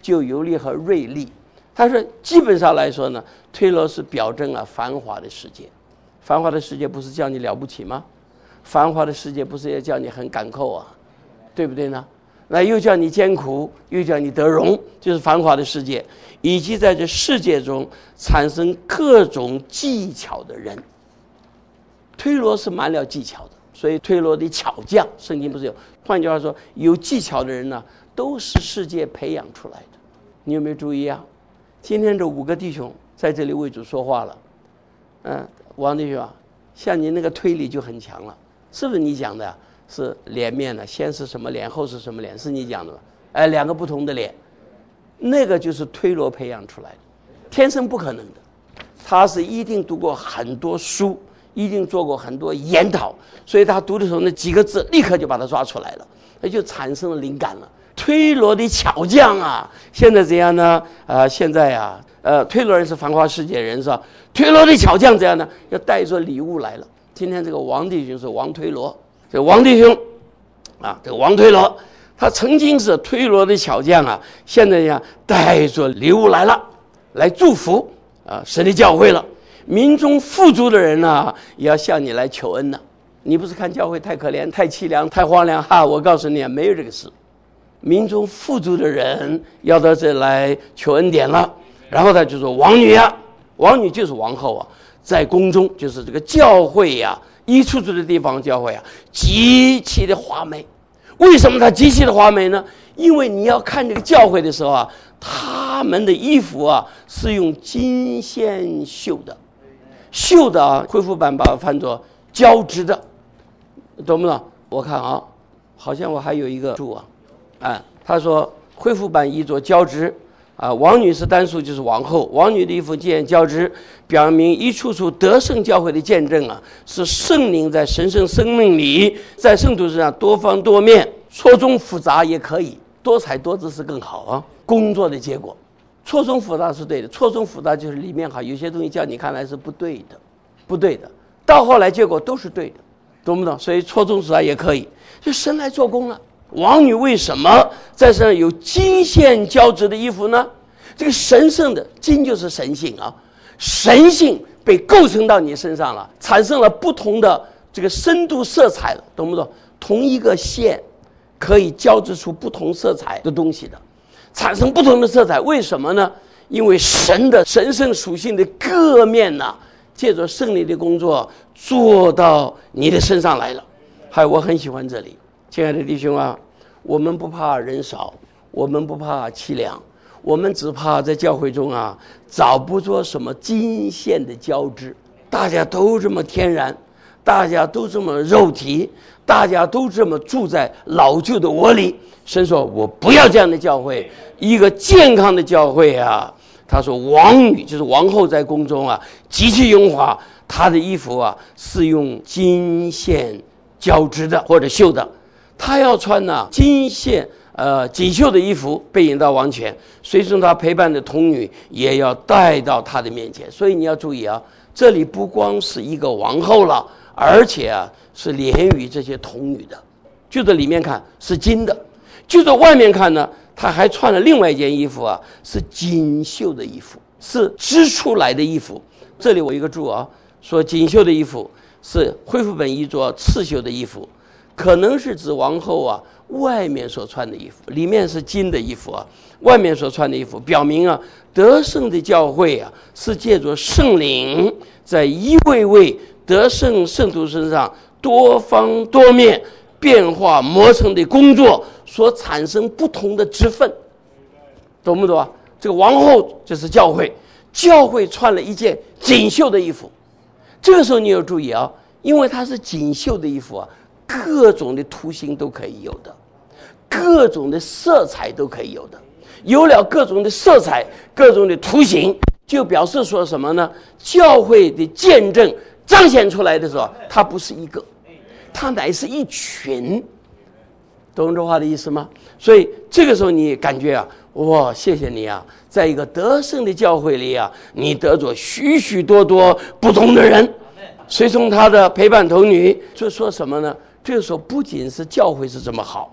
就有力和锐利。他说基本上来说呢，推罗是表征了繁华的世界。繁华的世界不是叫你了不起吗？繁华的世界不是也叫你很赶扣啊，对不对呢？那又叫你艰苦，又叫你得荣，就是繁华的世界，以及在这世界中产生各种技巧的人。推罗是满了技巧的，所以推罗的巧匠，圣经不是有？换句话说，有技巧的人呢，都是世界培养出来的。你有没有注意啊？今天这五个弟兄在这里为主说话了。嗯，王弟兄啊，像你那个推理就很强了，是不是你讲的啊？是脸面的，先是什么脸，后是什么脸，是你讲的吧？哎，两个不同的脸，那个就是推罗培养出来的，天生不可能的。他是一定读过很多书，一定做过很多研讨，所以他读的时候那几个字立刻就把它抓出来了，那就产生了灵感了。推罗的巧匠啊，现在怎样呢？呃，现在啊，呃，推罗人是繁华世界人是吧？推罗的巧匠怎样呢？要带着礼物来了。今天这个王弟兄是王推罗，这个王弟兄啊，这个王推罗，他曾经是推罗的巧匠啊，现在呀带着礼物来了，来祝福啊神的教会了。民中富足的人呢、啊，也要向你来求恩呢、啊。你不是看教会太可怜、太凄凉、太荒凉哈？我告诉你，没有这个事。民中富足的人要到这来求恩典了。然后他就说：“王女啊，王女就是王后啊，在宫中就是这个教会呀、啊，一处处的地方教会啊，极其的华美。为什么它极其的华美呢？因为你要看这个教会的时候啊，他们的衣服啊是用金线绣的。”绣的啊，恢复版把它翻作交织的，懂不懂？我看啊，好像我还有一个注啊，啊，他说恢复版译作交织啊，王女是单数就是王后，王女的衣服见交织，表明一处处得胜教会的见证啊，是圣灵在神圣生命里，在圣徒身上多方多面，错综复杂也可以，多彩多姿是更好啊，工作的结果。错综复杂是对的，错综复杂就是里面好，有些东西叫你看来是不对的，不对的，到后来结果都是对的，懂不懂？所以错综复杂也可以，就神来做工了。王女为什么在身上有金线交织的衣服呢？这个神圣的金就是神性啊，神性被构成到你身上了，产生了不同的这个深度色彩了，懂不懂？同一个线可以交织出不同色彩的东西的。产生不同的色彩，为什么呢？因为神的神圣属性的各面呢、啊，借着圣灵的工作做到你的身上来了。还有，我很喜欢这里，亲爱的弟兄啊，我们不怕人少，我们不怕凄凉，我们只怕在教会中啊找不着什么金线的交织，大家都这么天然，大家都这么肉体，大家都这么住在老旧的窝里。神说我不要这样的教会，一个健康的教会啊。他说王女就是王后在宫中啊极其荣华，她的衣服啊是用金线交织的或者绣的，她要穿呢、啊、金线呃锦绣的衣服被引到王前，随从她陪伴的童女也要带到她的面前。所以你要注意啊，这里不光是一个王后了，而且啊是连于这些童女的，就这里面看是金的，就在外面看呢，他还穿了另外一件衣服啊，是锦绣的衣服，是织出来的衣服。这里我一个注啊，说锦绣的衣服是恢复本译作刺绣的衣服，可能是指王后啊外面所穿的衣服，里面是金的衣服啊，外面所穿的衣服，表明啊得胜的教会啊是借着圣灵在一位位得胜圣徒身上多方多面变化磨成的工作所产生不同的职分，懂不懂啊？这个王后就是教会，教会穿了一件锦绣的衣服，这个时候你要注意啊，因为它是锦绣的衣服啊，各种的图形都可以有的，各种的色彩都可以有的，有了各种的色彩，各种的图形，就表示说什么呢？教会的见证彰显出来的时候，它不是一个，它乃是一群，懂这话的意思吗？所以这个时候你感觉啊，哇，谢谢你啊，在一个得胜的教会里啊，你得着许许多多不同的人，随从他的陪伴童女，就说什么呢？这个时候不仅是教会是这么好，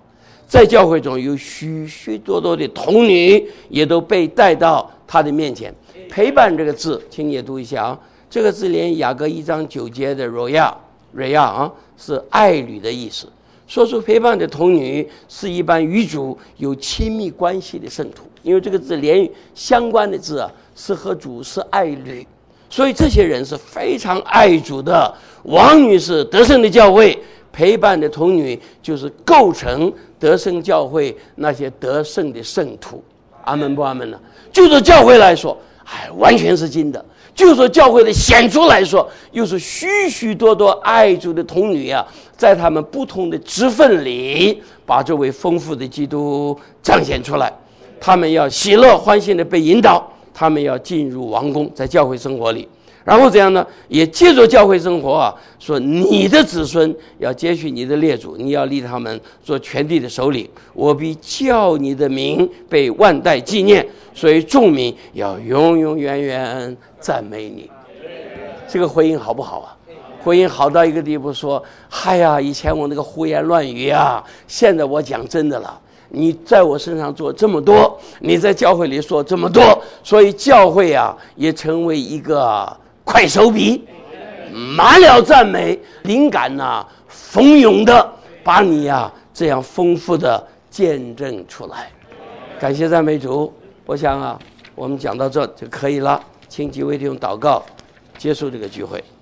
在教会中有许许多多的童女也都被带到他的面前。陪伴这个字，请你也读一下啊。这个字连雅各一章九节的瑞亚，瑞亚啊是爱侣的意思。说出陪伴的童女是一般与主有亲密关系的圣徒，因为这个字连相关的字啊是和主是爱侣，所以这些人是非常爱主的。王女士得胜的教会陪伴的童女就是构成得胜教会那些得胜的圣徒。阿门不阿门呢？就说教会来说，哎，完全是金的。就说教会的显出来说，又是许许多多爱主的童女啊，在他们不同的职分里，把这位丰富的基督彰显出来。他们要喜乐欢欣的被引导，他们要进入王宫，在教会生活里。然后怎样呢？也借着教会生活啊，说你的子孙要接续你的列祖，你要立他们做全地的首领，我必叫你的名被万代纪念，所以众民要永永远远赞美你。这个回应好不好啊？回应好到一个地步，说嗨呀，以前我那个胡言乱语啊，现在我讲真的了，你在我身上做这么多，你在教会里说这么多，所以教会啊也成为一个快手笔，满了赞美，灵感呐、啊、蜂涌的把你呀、啊、这样丰富的见证出来。感谢赞美主。我想啊，我们讲到这就可以了，请几位弟兄祷告，结束这个聚会。